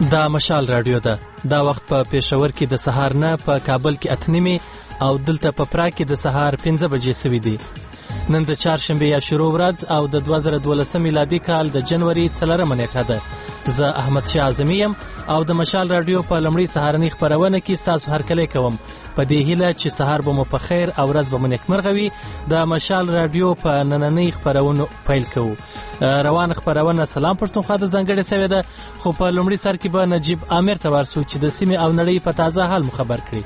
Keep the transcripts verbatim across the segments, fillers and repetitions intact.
دا مشال رادیو ده. دا وخت په پېښور کې د سهار نه په کابل کې اته نیمې او دلته په پراګ کې د سهار پنځه بجې سوي دي. نن د چهارشنبې یا شروع ورځ او د دوه زره دولسم میلادي کال د جنوري څلورمه نیټه ده. زه احمد شاه اعظمي یم او د مشال رادیو په لومړۍ سهارنۍ خپرونه کې ستاسو هرکلی کوم په دې هیله چې سهار به مو په خیر او ورځ به مو نیکمرغه وي. د مشال رادیو په نننۍ خپرونو پیل کوو. روان خپرونه سلام پښتونخوا ته ځانګړې سوې ده، خو په لومړي سر کې به نجیب عامر ته ورسو چې د سیمې او نړۍ په تازه حال مو خبر کړي.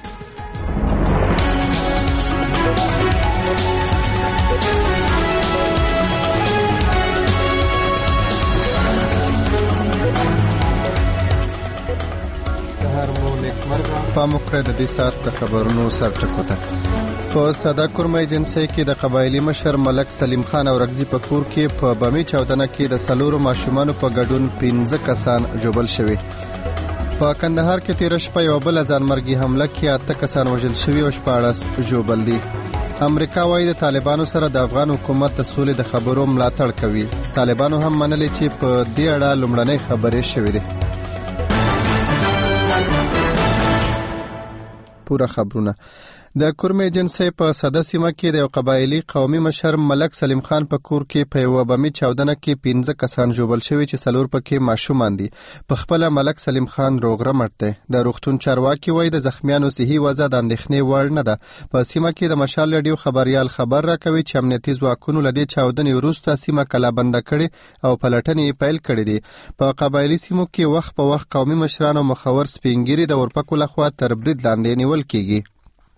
پاموکره د دې ساعت د خبرونو سرټکو ته. په ساده کورمه ایجنسۍ کې د قبایلي مشر ملک سلیم خان اورکزي په کور کې په بمي چاودنه کې د څلورو ماشومانو په ګډون پنځه کسان ژوبل شوي. په کندهار کې تېره شپه یوه بله ځانمرګي حمله کې اته کسان وژل شوي او شپاړس ژوبل دي. امریکا وايي د طالبانو سره د افغان حکومت د سولې د خبرو ملاتړ کوي. طالبانو هم منلي چې په دې اړه لومړنۍ خبرې شوې دي. پورا خبرونه. د کورمه ایجنسۍ په ساده سیمه کې د یو قبایلي قومي مشر ملک سلیم خان په کور کې په یوه بمي چاودنه کې پنځه کسان ژوبل شوي چې څلور پکې ماشومان دي. په خپله ملک سلیم خان روغ رمټ دی. د روغتون چارواکي وایي د زخمیانو صحي وضع د اندېښنې وړ نه ده. په سیمه کې د مشال رادیو خبریال خبر راکوي چې امنیتي ځواکونو له دې چاودنې وروسته سیمه کلابنده کړې او پلټنې پیل کړې دي. په قبایلي سیمو کې وخت په وخت قومي مشران او مخور سپینګیري د اورپکو لخوا تر برید لاندې نیول کیږي.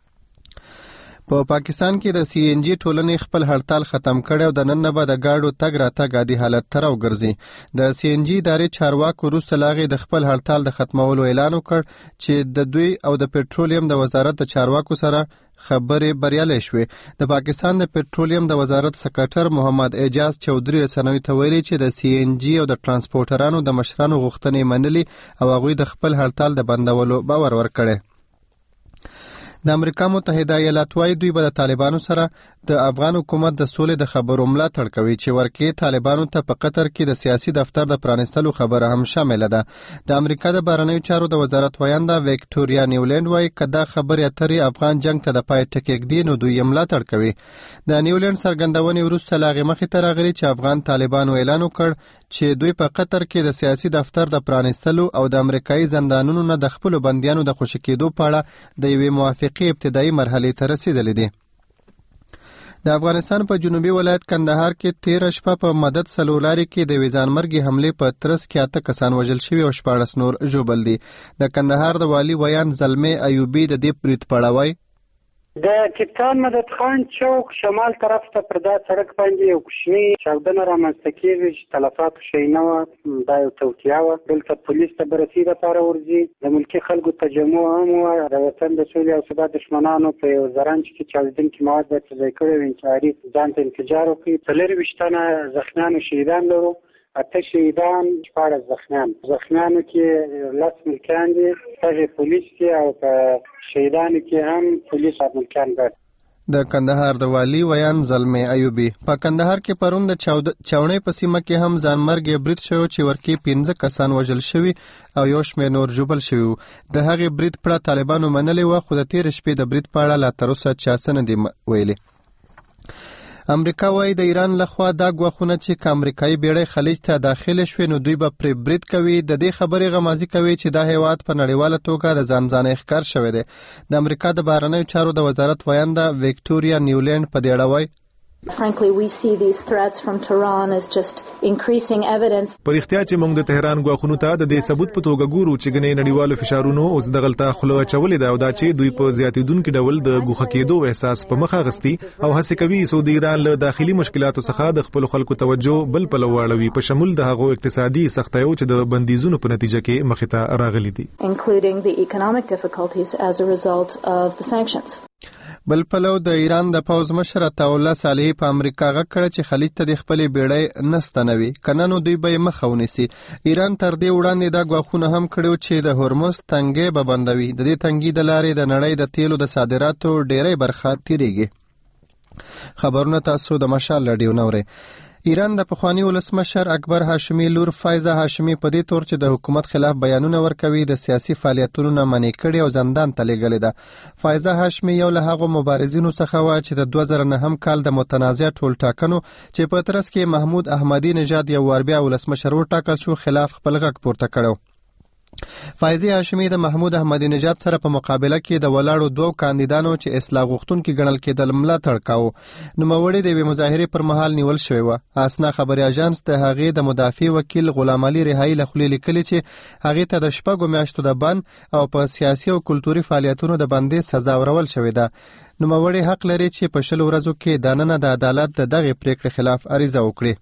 په پا پاکستان کې د سی ان جی ټولنې خپل هړتال ختم کړی او د نن نه به د ګاډو تګ راتګ عادي حالت ته راوګرځي. د سی ان جی ادارې چارواکو وروسته له هغې د خپل هړتال د ختمولو اعلان وکړ چې د دوی او د پټرولیم د وزارت د چارواکو سره خبرې بریالۍ شوې. د پاکستان د پټرولیم د وزارت سکرټر محمد اعجاز چودھری رسنیو ته ویلي چې د سی ان جی او د ټرانسپورټرانو د مشرانو غوښتنې منلي او هغوی د خپل هړتال د بندولو باور ورکړی. د امریکا متحده ایالات وايي دوی به د طالبانو سره د افغان حکومت د سولې د خبرو ملاتړ کوي چې ورکې طالبانو ته په قطر کې د سیاسي دفتر د پرانستلو خبره هم شامله ده. د امریکا د بهرنیو چارو د وزارت ویانده ویکټوریا نیولند وايي که دا خبرې اترې افغان جنگ ته د پای ټکی ږدي نو دوی یې ملاتړ کوي. د نیولند څرګندونې وروسته له هغې مخې ته راغلي چې افغان طالبانو اعلان وکړ چې دوی په قطر کې د سیاسي دفتر د پرانستلو او د امریکایي زندانونو نه د خپلو بندیانو د خوشي کېدو په اړه د یوې موافقې ابتدایي مرحلې ته رسیدلې دي. د افغانستان په جنوبي ولایت کندهار کې تېره شپه په مدد سلولاري کې د یوې ځانمرګي حملې په ترڅ کې اته کسان وژل شوي او شپاړس نور ژوبل دي. د کندهار د والي ویان زلمې ایوبي د دې برید په اړه وایي د کپتان مدد خان چوک شمال طرف ته پر دا سړک باندې یو کوچنی چاودنه رامنځته کېږي چې تلفات شوي نه وه. دا یو توطیه وه. دلته پولیس ته بررسي دپاره ورځي. د ملکي خلکو تجمع هم وه. د وطن د سولې او ثبات دښمنانو په یو زرنج کې چاودېدونکي مواد باید ځای کړی وي انتحاري ځان ته انفجار وکړي. څلرویشت تنه زخمیان او شهیدان لرو. اته شهیدان شپاړس زخمیان. زخمیانو کې لس ملکیان دي، هغې پولیس دي او په شهیدانو کې هم پولیس او ملکیان دي. د کندهار د والي ویان زلمې ایوبي. په کندهار کې پرون د چاونۍ په سیمه کې هم ځانمرګي برید شوی چې ورکې پنځه کسان وژل شوي او یو شمېر نور ژوبل شوي وو. د هغې برید په اړه طالبانو منلې وه، خو د تېرې شپې د برید په اړه لا تر اوسه چا څه نه دي ویلي. امریکا وايي د ایران لخوا دا ګواښونه چې که امریکایي بیړۍ خلیج ته داخله شوې نو دوی به پرې برید کوي. د دې خبرې غمازي کوي چې دا هیواد په نړیواله توګه د ځان ځانۍ ښکار شوی دی. د امریکا د بهرنیو چارو د وزارت ویانده ویکټوریا نیولند په دې اړه وایي Frankly, we see these threats from Tehran as just increasing evidence. پر اختیار چې موږ د تهران غواخونو ته د دې ثبوت په توګه ګورو چې ګنې نړیوالو فشارونو اوس د غلطه خلو چولې ده او دا چې دوی په زیاتیدونکو ډول د ګوښه کېدو احساس په مخه غستی او هڅه کوي سعودي ایران له داخلي مشکلاتو څخه د خپل خلکو توجه بل په لواړوي په شمول د هغو اقتصادي سختیو چې د بندیزونو په نتیجه کې مخې ته راغلي دي including the economic difficulties as a result of the sanctions. بل پلو د ایران د پوځ مشر عطاالله صالحي په امریکا غږ کړه چې خلیج ته د خپلې بیړۍ نه ستنوي، که نه نو دوی به یې مخه ونیسي. ایران تر دې وړاندې دا ګواښونه هم کړي چې د هرمز تنګۍ به بندوي. د دې تنګي د لارې د نړۍ د تیلو د صادراتو ډیری برخه تیریږي. خبرونه تاسو د مشال رادیو نورئ. ایران د پخوانی ولسمشر اکبر هاشمي لور فایزه هاشمي په دې تور چې د حکومت خلاف بیانونه ورکوي د سیاسي فعالیتونو نه منع کړي او زندان ته لېږلې ده. فایزه هاشمي یو له هغو مبارزینو څخه وه چې د دوه زره نهم کال د متنازع ټولټاکنو چې په ترڅ کې محمود احمدي نژاد یو وار بیا ولسمشر وټاکل شو خلاف خپل غږ پورته کړو. فایزه هاشمي د محمود احمدي نژاد سره په مقابله کې د ولاړو دوو کاندیدانو چې اصلاح غوښتونکي ګڼل کېدل ملاتړ کاوه. نوموړې د یوې مظاهرې پر مهال نیول شوې وه. اسنا خبري اژانس د هغې د مدافع وکیل غلام علي رهایی له خولې لیکلي چې هغې ته د شپږو میاشتو د بند او په سیاسي او کلتوري فعالیتونو د بندۍ سزا ورول شوې ده. نوموړې حق لري چې په شلو ورځو کې دننه د عدالت د دغې پریکړې خلاف عریضه وکړي.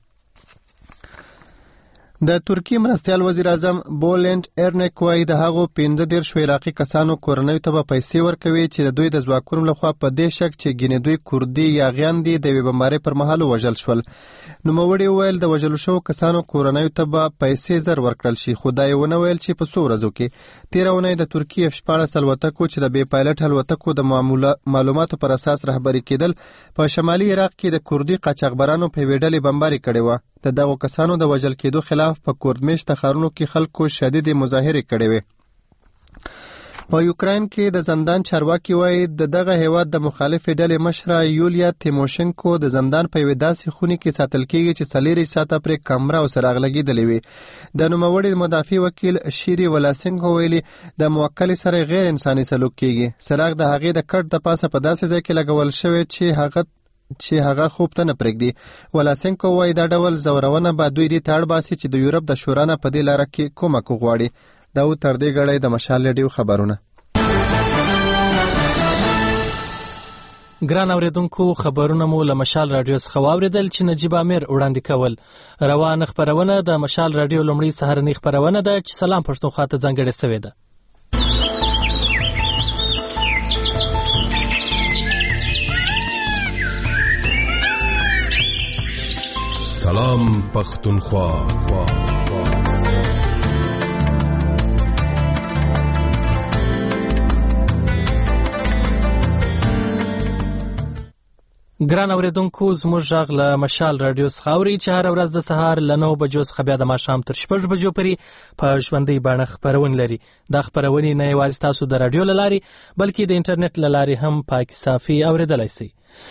د ترکی مرستیال وزیر اعظم بولند ارنک وایي د هغو پنځه دېرشو عراقي کسانو کورنیو ته به پیسې ورکوي چې د دوی د ځواکونو لخوا په دې شک چې ګینې دوی کوردي یا غیاندي د یوې بمبارۍ پر مهال ووژل شول. نوموړي وویل د وژلو شوو کسانو کورنیو ته به پیسې زر ورکړل شي، خو دا یې ونه ویل چې په څو ورځو کې. تېره اونۍ د ترکي اف شپاړس الوتکو چې د بې پایلټ الوتکو د معلوماتو پر اساس رهبري کېدل په شمالي عراق کې د کوردي قاچاقبرانو په یوې ډلې بمباري کړې وه. د دغو کسانو د وژل کېدو خلاف په کوردمشت ښارونو کې خلکو شدیدې مظاهرې کړې وې. په یوکراین کې د زندان چارواکي وایي د دغه هیواد د مخالفې ډلې مشره یولیا تیموشنکو د زندان په یوې داسې خونې کې ساتل کېږي چې څلېرویشت ساعته پرې کمره او څراغ لګېدلې وي. د نوموړي مدافع وکیل شیری ولاسنکو ویلي د موکلې سره غیر انساني سلوک کېږي. څراغ د هغې د کټ د پاسه په داسې ځای کې لګول شوی چې هغه چې هغه خوب ته نه پرېږدي. ولاسنکو وایي دا ډول زورونه به دوی دې ته اړ باسي چې د یورپ د شورا نه په دې لاره کې کومک وغواړي. دا و تر دې ګړی د مشال ریډیو خبرونه. ګران اوریدونکو، خبرونه مو له مشال رادیو څخه واوریدل چې نجیب امیر وړاندې کول. روانه خبرونه د مشال رادیو لومړی سهارنۍ خبرونه ده چې سلام پښتونخوا ته ځانګړې شوې ده. سلام پښتونخوا. ګران اوریدونکو، زموږ غږ له مشال رادیو څخه اورئ چې هره ورځ د سهار له نو بجو څخه بیا د ماښام تر شپږ بجو پورې په ژوندۍ بڼه خپرونه لري. دا خپرونې نه یوازې تاسو د رادیو له لارې بلکې د انټرنیټ له لارې هم پاکي صافي اوریدلای شئ.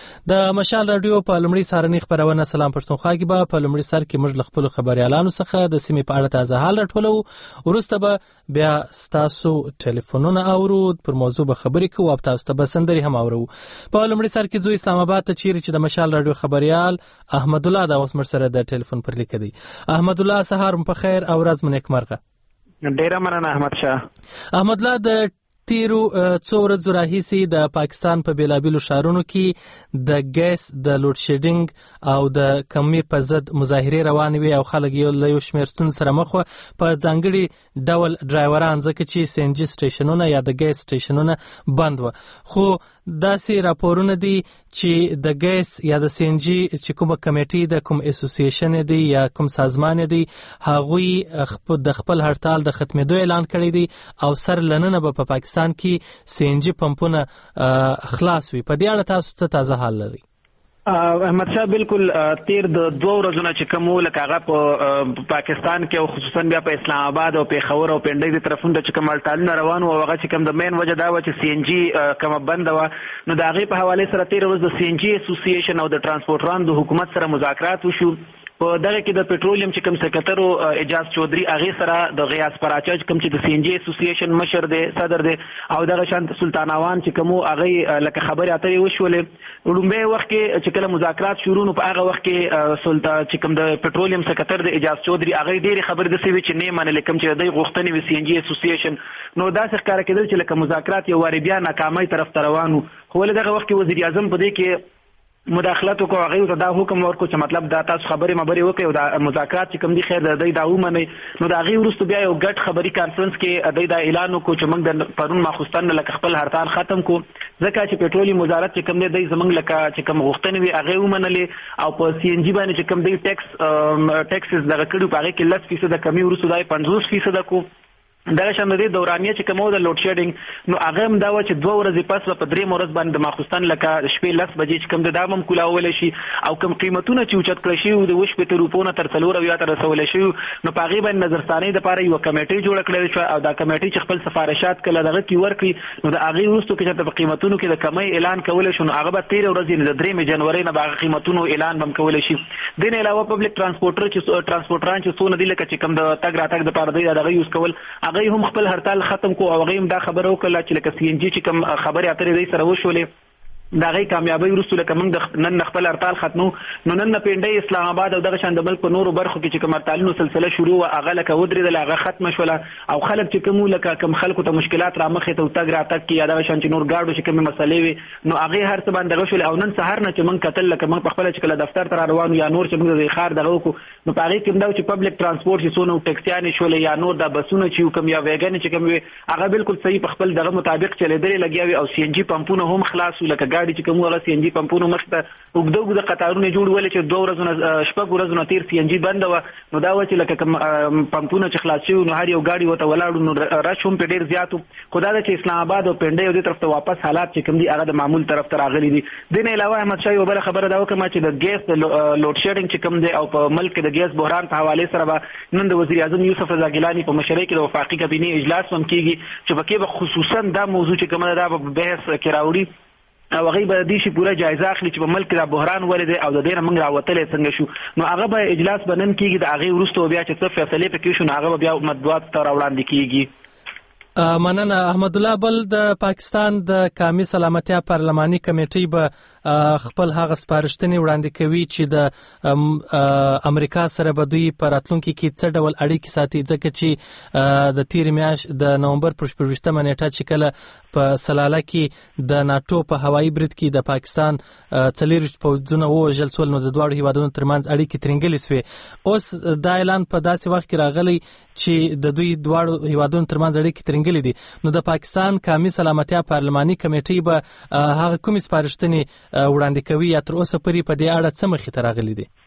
د مشال رادیو په لومړی سهارنۍ خبرونه سلام پښتونخوا کې به په لومړي سر کې موږ له خپلو خبريالانو څخه د سیمې په اړه تازه حال راټولو. وروسته به بیا ستاسو ټلیفونونه اورو، پر موضوع به خبرې کوو او تاسو ته به سندرې هم اورو. په لومړي سر کې ځو اسلام آباد ته چیرې چې د مشال رادیو خبريال احمد الله دا اوس مر سره د ټلیفون پر لیک دی. احمد الله، سهار مو په خیر او ورځ مو نیکمرغه. ډیره مننه احمد شاه. احمد الله، د تیرو څو ورځو راهیسې د پاکستان په بیلابیلو ښارونو کې د ګیس د لوډ شیډینګ او د کمۍ په ضد مظاهرې روانې وې او خلک یو له یو شمېر ستونزو سره مخ وه، په ځانګړي ډول ډرایوران، ځکه چې سی ان جي سټیشنونه یا د ګیس سټیشنونه بند وه. خو داسې راپورونه دي چې د ګیس یا د سی ان جي چې کومه کمیټې د کوم اسوسییشن دی یا کوم سازمان دی، هغوی د خپل هړتال د ختمېدو اعلان کړی دی او سر لننه به په پاکستان کې سی ان جي پمپونه خلاص وي. په دې اړه تاسو څه تازه حال لرئ؟ احمد شاه، بالکل تیر د دوه ورځو نه چې کوم لکه هغه په پاکستان کې او خصوصا بیا په اسلام آباد او پیښور او پنډۍ د طرفونو چې کوم هړتالونه روان وو، هغه چې کوم د مین وجه دا و چې سی ان جي کومه بنده وه، نو د هغې په حوالې سره تیر ورځ د سی ان جي اسوسییشن او د ټرانسپورټرانو د حکومت سره مذاکرات وشو. په دغه کې د پټرولیم چې کوم سکرټر اجاز چودري هغې سره د غیاث پراچا کوم چې د سی ان جي اسوسییشن مشر دی، صدر دی، او دغه شان سلطان اوان چې کوم هغې لکه خبرې اترې وشولې. لومبۍ وخت کې چې کله مذاکرات شروع نو په هغه وخت کې سلطان چې کوم د پټرولیم سکرټر د اجاز چودري هغې ډېرې خبرې داسې وې چې نه منلې، کوم چې د دوی غوښتنې وې سی ان جي اسوسییشن، نو داسې ښکاره کېدل چې لکه مذاکرات یو وارې بیا ناکامۍ طرف ته روان وو. خو ولې دغه وخت کې وزیر اعظم په دې کې مداخلت وکړو، هغې ته دا حکم ورکړو چې مطلب دا تاسو خبرې مبرې وکړئ او دا مذاکرات چې کوم دي خیر د دوی دا ومنئ. نو د هغې وروسته بیا یو ګډ خبري کانفرنس کې دوی دا اعلان وکړو چې موږ د پرون ماخوستن لکه خپل هړتال ختم کړو، ځکه چې پټرولیم وزارت چې کوم دی دوی زموږ لکه چې کوم غوښتنې وي هغې ومنلې، او په سی ان جي باندې چې کوم دوی ټیکس ټیکسز دغه کړي په هغې کې لس فیصده کمي، وروسته دا یې پنځوس فیصده کړو. دا شان د دورانیه چې کومو د لوډ شیډینګ نو هغه هم دا و چې دوه ورځې پس په درې مورز باندې د ماخوستان لکه شپې لس بجې چې کوم د دامم کولاول شي او کوم قیمتونه چې اوچت کړی شي د وش په روپونه تر څلور یا تر رسول شي نو په هغه باندې نظرثاني د پاره یو کمیټي جوړ کړل شو او دا کمیټي چې خپل سفارشات کله دغه کی ورکړي نو د هغه وروسته کې چې په قیمتونو کې د کمی اعلان کول شو نو هغه به تیر ورځې د درې جنوري نه باغ قیمتونو اعلان بم کول شي د نه علاوه پبلک ترانسپورټر چې ترانسپورټران چې څونه دي لکه چې کوم د تګ راتګ د پاره دی دغه یوز کول هغه هم خپل هرتا ختم کو او غیم دا خبره وکړه چې لکه سی ان جی چې کوم خبره اترې دی سره وشولې دا غي کامیابی ورسول کوم د نن خپل هرتال ختمو نو نن پینډي اسلام آباد او دغه شان د ملک په نورو برخو کې چې کوم هرتالونو سلسله شروع او هغه لکه ودرې د هغه ختم شوله او خلک چې کوم لکه کوم خلکو ته مشکلات را مخې ته تګ راتګ کې دغه شان چې نور گاډو چې کوم مسلې وي نو هغه هر څه باندې غوښول او نن سهار نه چې موږ کتل لکه موږ په خپل چې کله دفتر ته روانو یا نور چې موږ د خار دغه کو نو په هغه کې دا چې پبلک ترانسپورت چې سونو ټیکسیانې شولې یا نور د بسونو چې کوم یا ویګن چې کوم هغه بالکل صحیح په خپل دغه مطابق چلیدل لګیاوي او سی ان جی پمپونه هم خلاص لکه گاډي چې کوم هغه سی ان جی پمپونو مخته وګدو وګد قطارونه جوړول چې دوه ورځې شپږ ورځې تیر سی ان جی بند و نو دا و چې لکه کوم پمپونه چې خلاص شو نو هر یو گاډي وته ولاړو نو راشم په ډیر زیاتو خدای د چې اسلام آباد او پنډي او د طرف ته واپس حالات چې کوم دي هغه د معمول طرف ته راغلي دي د نه علاوه احمد شاه یو بل خبره دا وکړه چې د ګیس د لوډ شیډینګ چې کوم دی او په ملک د ګیس بحران په حواله سره به نن د وزیر اعظم یوسف رضا ګیلانی په مشرۍ کې د وفاقي کابینه اجلاس هم کیږي چې پکې به خصوصا دا موضوع چې کومه دا په بحث کې راوړي او هغه به د شي پوره جایزه اخلي چې په ملک دا بحران ولید او د دې موږ راوتلې څنګه شو نو هغه به اجلاس بنن کیږي د هغه ورستو بیا چې څه فیصله پکې شو هغه بیا مطبوعات ته راوړاندې کیږي مننه احمد الله بل د پاکستان د قومي سلامتیا پارلماني کمیټې به خپل هغه سپارښتنې وړاندې کوي چې د امریکا سره به دوی په راتلونکي کې څه ډول اړیکې ساتي ځکه چې د تیر میاشت د نومبر پر شپږمه نیټه چې کله په سلاله کې د ناتو په هوایي برید کې د پاکستان څلېرویشت پوځونه ووژل سول نو د دواړو هیوادونو ترمنځ اړیکې ترنګلې سوې اوس دا اعلان په داسې وخت کې راغلی چې د دوی دواړو هیوادونو ترمنځ اړیکې ترنګلې دي نو د پاکستان قومي سلامتیا پارلماني کمیټې به هغه کومې سپارښتنې وړاندې کوي یا تر اوسه پورې په دې اړه څه مخې ته راغلي دي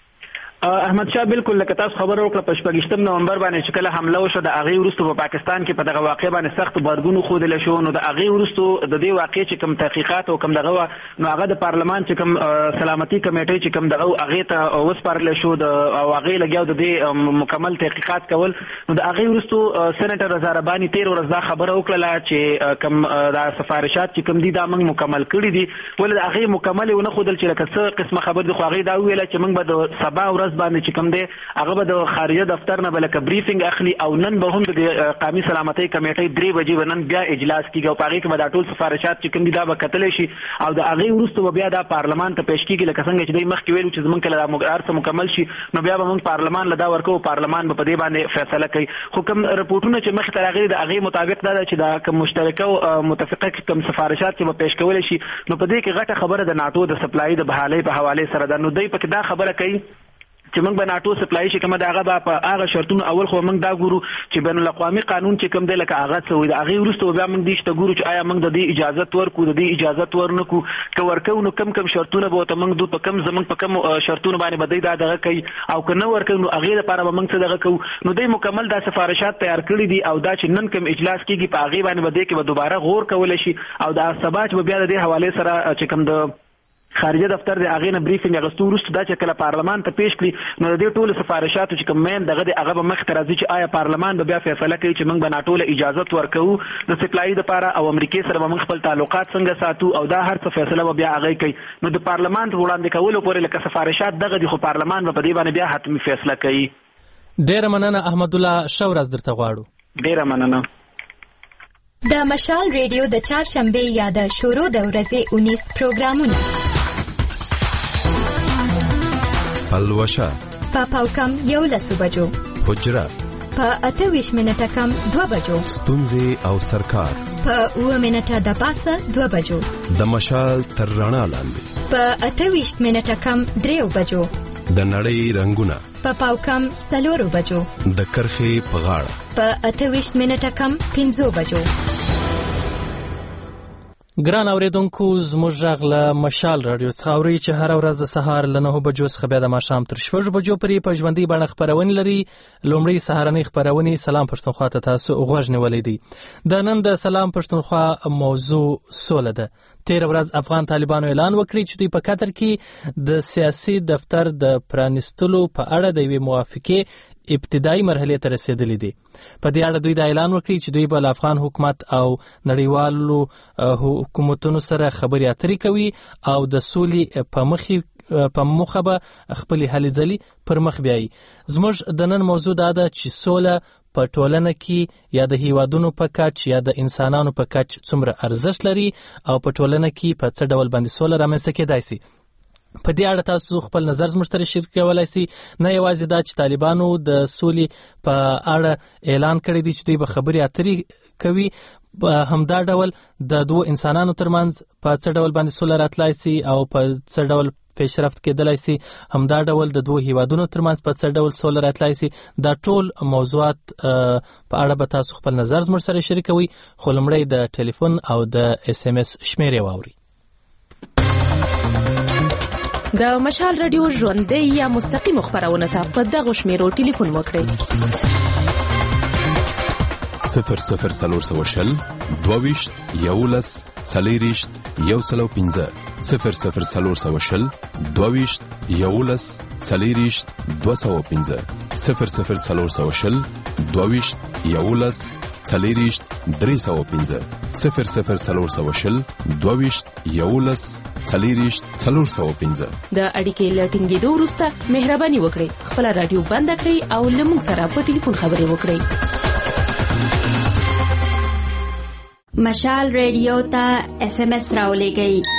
احمد شاه بالکل لکه تاسو خبر ورکړه په شپږم نومبر باندې چې کله حمله وشو د هغه وروسته په پاکستان کې په دغه واقع باندې سخت بارګونو خوده شو نو د هغه وروسته د دې واقع چې کوم تحقیقات او کوم دغه نو هغه د پارلمان چې کوم سلامتي کمیټې چې کوم دغه هغه ته وسپارل شو د او هغه لګیاو د دې مکمل تحقیقات کول نو د هغه وروسته سېنیټر رضا رباني تیر ورځ دا خبره وکړه چې کوم د سفارشات چې کوم دي دا موږ مکمل کړی دي ول هغه مکمل ونه خودل چې لکه څه قسمه خبر د خو هغه دا ویل چې موږ به د سبا ورځ باندې چې کوم دی هغه به د خارجه دفتر نه بلکې بریفینګ اخلي او نن به هم د قومي سلامتۍ کمیټې درې بجې ونن بیا اجلاس کیږي او هغه کې به د ټول سفارشات چې کوم دي دا به کتل شي او د هغه وروسته بیا د پارلمان ته پیش کیږي لکه څنګه چې د مخکې ویلو چې زمونږ کله د مقرر مکمل شي نو بیا به موږ پارلمان لدا ورکو پارلمان به په دې باندې فیصله کوي خو کوم رپورټونه چې مخ ته راغلي د هغه مطابق دا چې د کوم مشترکه او متفقه کوم سفارشات چې به پیش کول شي نو په دې کې غټه خبره د ناتو د سپلای د بحالۍ په حواله سره ده نو دوی په دا خبره کوي چې موږ به ناتو سپلای شي کومه دا هغه په هغه شرطونو اول خو موږ دا ګورو چې بین الاقوامي قانون چې کوم دی لکه هغه څه وي د هغه وروسته بیا موږ دې شته ګورو چې آیا موږ د دې اجازه ورکو د دې اجازه ورنکو که ورکو نو کم کم شرطونه به ته موږ دوی په کم زمونږ په کم شرطونه باندې بدای دا دغه کوي او که نه ورکو نو هغه لپاره به موږ څه دغه کوو نو دوی مکمل دا سفارشات تیار کړی دي او دا چې نن کوم اجلاس کیږي په هغه باندې به دې کې به دوباره غور کول شي او دا سبا چې بیا د دې حواله سره چې کوم د خارجه دفتر د هغه نه بریفینګ غوښتو ورسته دا چې کله پارلمان ته پیش کړي نو د دې ټولو سفارشاتو چې کوم مین دغه د هغه به مخ ته راځي چې آیا پارلمان به بیا فیصله کوي چې موږ به ناټو له اجازه ورکوو د سپلای لپاره او امریکای سره به موږ خپل تعلقات څنګه ساتو او دا هر څه فیصله به بیا هغه کوي نو د پارلمان وړاندې کولو پورې لکه سفارشات دغه د خو پارلمان په دې باندې بیا حتمی فیصله کوي ډیر مننه احمد الله شورز درته غواړو ډیر مننه د مشال ریډیو د چهارشنبه یا د شورو د ورځې اونیس پروګرامونه پلوشه په پاوکم یو لسو بجو حجره په اته ویش منټه کم دو بجو ستونزې او سرکار په اوه منټه د پاسه دو بجو د مشال تر رڼا لاندې په اته ویش منټه کم دریو بجو د نړۍ رنگونه په پاوکم سلورو بجو د کرخې په غاړه په اته ویش منټه کم پنځو بجو ګران اوریدونکو زموږ غږ له مشال رادیو څخه اورئ چې هره ورځ د سهار له نهو بجو څخه بیا د ماښام تر شپږ بجو پورې په ژوندۍ بڼه خپرونې لري. لومړی سهارنۍ خپرونې سلام پښتونخوا ته تاسو غوږ نیولی دی. د نن د سلام پښتونخوا موضوع سوله ده. تیر ورځ افغان طالبانو اعلان وکړی چې دوی په قطر کې د سیاسي دفتر د پرانیستلو په اړه د یوې موافقې ابتدایي مرحلې ته رسیدلی دي. په دې اړه دوی د اعلان وکړي چې دوی به له افغان حکومت او نړیوالو حکومتونو سره خبرې اترې کوي او د سولې په مخې په موخه به خپلې هلې ځلې پر مخ بیایي. زموږ د نن موضوع دا ده چې سوله په ټولنه کې یا د هیوادونو په کچ یا د انسانانو په کچ څومره ارزښت لري او په ټولنه کې په څه ډول باندې سوله رامنځته کېدای سي. په دې اړه تاسو خپل نظر زموږ سره شریک کولای شئ. نه یوازې دا چې طالبانو د سولې په اړه اعلان کړی دی چې دوی به خبرې اترې کوي، همدا ډول د دوه انسانانو ترمنځ په څه ډول باندې سوله راتلای شي او په څه ډول پیشرفت کېدلای شي، همدا ډول د دوه هیوادونو ترمنځ په څه ډول سوله راتلای شي. دا ټول موضوعات په اړه به تاسو خپل نظر زموږ سره شریکوي. خو لومړی د ټلیفون او د اس ام اس شمیرې واورئ. د مشال رادیو ژوندۍ یا مستقیم خبرونه ته په دغه شمیرو ټلیفون وکړئ: صفر صفر سلور سو شل دوویشت یولس څلېرویشت یو سل او پنځه صفر صفر سلور سو شل دوویشت یولس څلېرویشت دوه سوه پنځه صفر صفر سلور سو شل دوویشت یولس څلېرویشت درې سوه پنځه صفر صفر سلور سو شل دوویشت یولس څلېرویشت څلور سوه پنځه. د اړیکې له ټینګېدو وروسته مهرباني وکړئ خپله راډیو بنده کړئ او له موږ سره په ټلیفون خبرې وکړئ. مشال ریډیو ته ایس ایم ایس راولېږئ.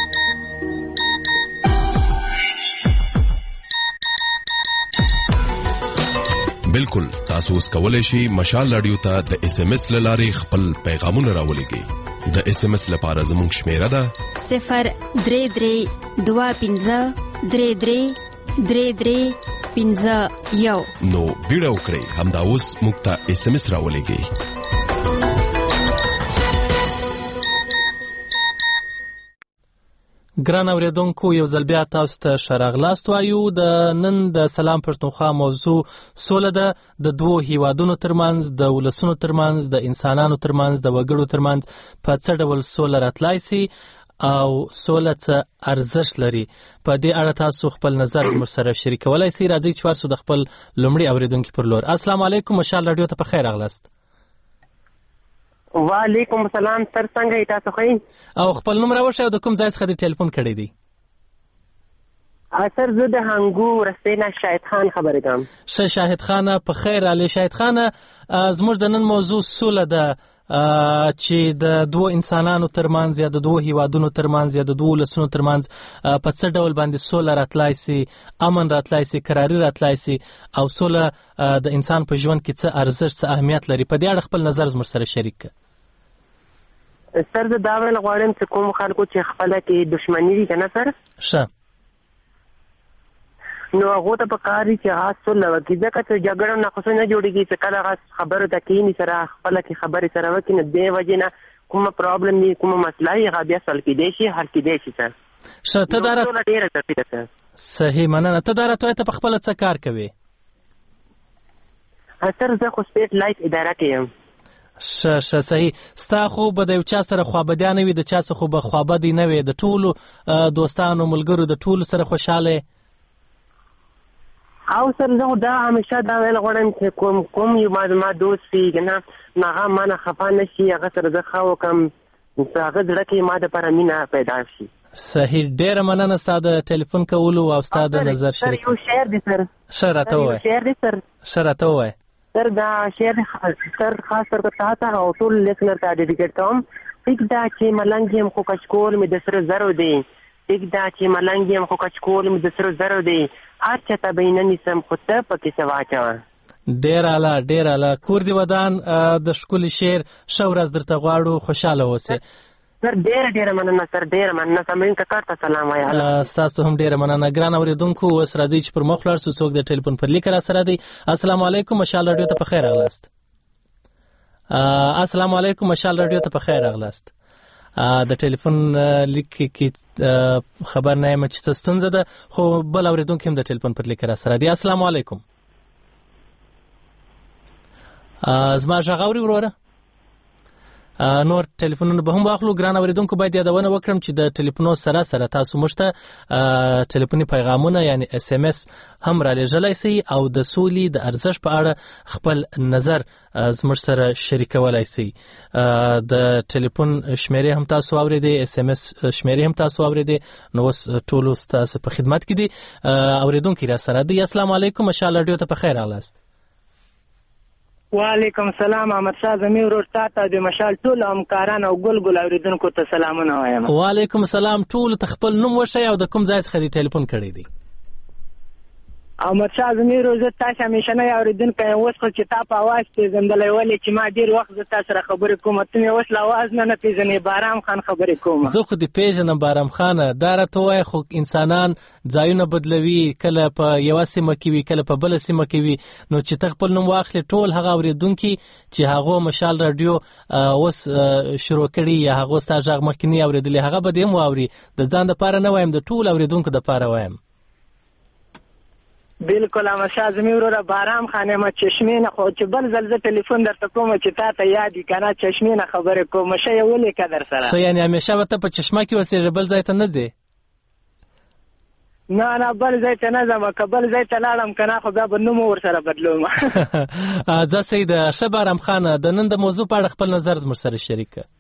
بالکل تاسو اوس کولای شئ مشال رادیو ته د اس ام اس لارې خپل پیغامونه راولېږئ. د اس ام اس لپاره زموږ شمیره ده صفر درې درې دوه پنځه درې درې درې درې پنځه یو. نو بیړه وکړئ همدا اوس موږ ته اس ام اس راولېږئ. ګران اوریدونکو یو ځل بیا تاسو ته ښه راغلاست وایو. د نن د سلام پښتونخوا موضوع سوله ده. د دوو هیوادونو ترمنځ، د ولسونو ترمنځ، د انسانانو ترمنځ، د وګړو ترمنځ په څه ډول سوله راتلای سي او سوله څه ارزښت لري. په دې اړه تاسو خپل نظر زموږ سره شریکولی سئ. راځئ چې ورسو د خپل لومړي اوریدونکي پر لور. السلام علیکم، مشال رادیو ته په خیر راغلاست. وعلیکم السلام سر، څنګه یې تاسو ښه؟ او خپل نوم راوښیه او د کوم ځای څخه دې ټلیفون کړی دی؟ سر زه د هنګو رستې نه شاهد خان خبرې کوم. ښه شاهد خانه، په خیر راغلی. شاهد خانه، زموږ د نن موضوع سوله ده چې د دوه انسانانو ترمنځ یا د دوه هیوادونو ترمنځ یا د دوه ولسونو ترمنځ په څه ډول باندې سوله راتلای سي، امن راتلای سي، کراري راتلای سي او سوله د انسان په ژوند کې څه ارزښت، څه اهمیت لري. په دې اړه خپل نظر زموږ سره شریک کړه. سر زه دا ویل غواړم چې کوم خلکو چې خپله کې دښمني وي که نه سر، ښه نو هغو ته پکار دي چې هغه سوله وکړي، ځکه چې جګړه نه خو نه جوړېږي چې کله هغه خبرو ته کښېني سره خپله کې خبرې سره وکړي، نو دې وجې نه کومه پرابلم وي، کومه مسله وي، هغه بیا سل کېدی شي، حل کېدی شي سر. ښه ته دا سوله ډېره ضروري ده سر. صحیح، مننه. ته دا راته وایه ته په خپله څه کار کوې؟ سر زه خو سټیټ لایف اداره کې یم. ښه ښه صحیح. ستا خو به د یو چا سره خوابدیا نه وي، د چا څه خو به خوابدی نه وي، د ټولو دوستانو ملګرو د ټولو سره خوشحاله او سر زه دا همیشه دا ویل غواړم چې کوم کوم یو ما زما دوست وي که نه نو هغه ما نه خفه نه شي، هغه سره زه ښه وکړم، هغه زړه کې ما دپاره مینه پیدا شي. صحیح، ډېره مننه ستا د ټلیفون کولو او ستا د نظر شریک. یو شعر دی سر. ښه راته ووایه. شعر دی سر. ښه راته ووایه. سر دا شعر سر خاص طور په تا ته او ټول لیسنر ته ډیډیکیټ کوم. پرېږده چې ملنګ یم خو کچکول مې د سرو زرو دی، پرېږده چې ملنګ یم خو کچکول مې د سرو زرو دی، هر چاته به یې نه نیسم خو ته پکې څه واچوه. ډېر اعلی، ډېر اعلی. کور دې ودان د ښکلي شعر. ښه ورځ درته غواړو، خوشحاله اوسې. سر ډېره ډېره مننه سر، ډېره مننه. تمرین کاکا ته سلام وایه. ستاسو هم ډېره مننه. ګران اورېدونکو، اوس راځئ چې پر مخ ولاړ سو. څوک د ټلیفون پر لیک را سره دی؟ السلام علیکم، مشال رادیو ته په خیر راغلاست. السلام علیکم، مشال رادیو ته په خیر راغلاست. د ټلیفون لیک کې خبر نه یم چې څه ستونزه ده، خو بل اورېدونکی هم د ټلیفون پر لیک را سره دی. السلام علیکم. زما غږ اوري وروره؟ نور ټلیفونونه به هم واخلو. ګران اوریدونکو باید یادونه وکړم چې د ټلیفونو سره سره تاسو موږ ته ټلیفوني پیغامونه یعنی اس ام اس هم را لېږلی سئ او د سولې د ارزښت په اړه خپل نظر زموږ سره شریکولی سئ. د ټلیفون شمیرې هم تاسو اورېدې، اس ام اس شمیرې هم تاسو اورېدې، نو اوس ټولو ستاسو په خدمت کې دي. اوریدونکي را سره دی. السلام علیکم، مشال رادیو ته په خیر راغلاست. وعلیکم السلام. احمد شاه زمي ورور تاسو د مشال ټول همکاران او ګل ګل اوریدونکو ته سلامونه وایم. وعلیکم السلام. ټول تخپل نوم وشي او د کوم ځای څخه دی ټلیفون کړی دی؟ احمد شاه زمي ورور زه تاسو همیشه نه اوریدونکو اوس خو چې تاسو आवाज پیژندلې ولې چې ما ډیر وخت زه تاسو سره خبرې کوم، ته مې اوس لا आवाज نه نه پیژنې. بارام خان خبرې کوم. زه خو دې پیژنم بارام خان. دا راته وایي خو انسانان ځایونه بدلوي، کله په یوه سیمه کې وي کله په بله سیمه کې وي، نو چې ته خپل نوم واخلې ټول هغه اوریدونکي چې هغو مشال رادیو اوس شروع کړي یا هغو ستا غږ مخکې نه اورېدلي هغه به دې هم واوري. د ځان دپاره نه وایم، د ټول اوریدونکو دپاره وایم. بالکل احمد شاه زمي وروره بارام خان یم چشمې نه، خو چې بل ځل زه ټلیفون درته کوم چې تا ته یاد وي که نه چشمې نه خبرې کوم. ښه یې ولیکه در سره. ښه یعنې همیشه به ته په چشمه کې اوسېږې، بل ځای ته نه ځې؟ نه نه بل ځای ته نه ځم، که بل ځای ته لاړم که نه خو بیا به نوم ورسره بدلوم. ځه صحیح ده. ښه بارام خان، د نن د موضوع په اړه خپل نظر زموږ سره شریک کړه.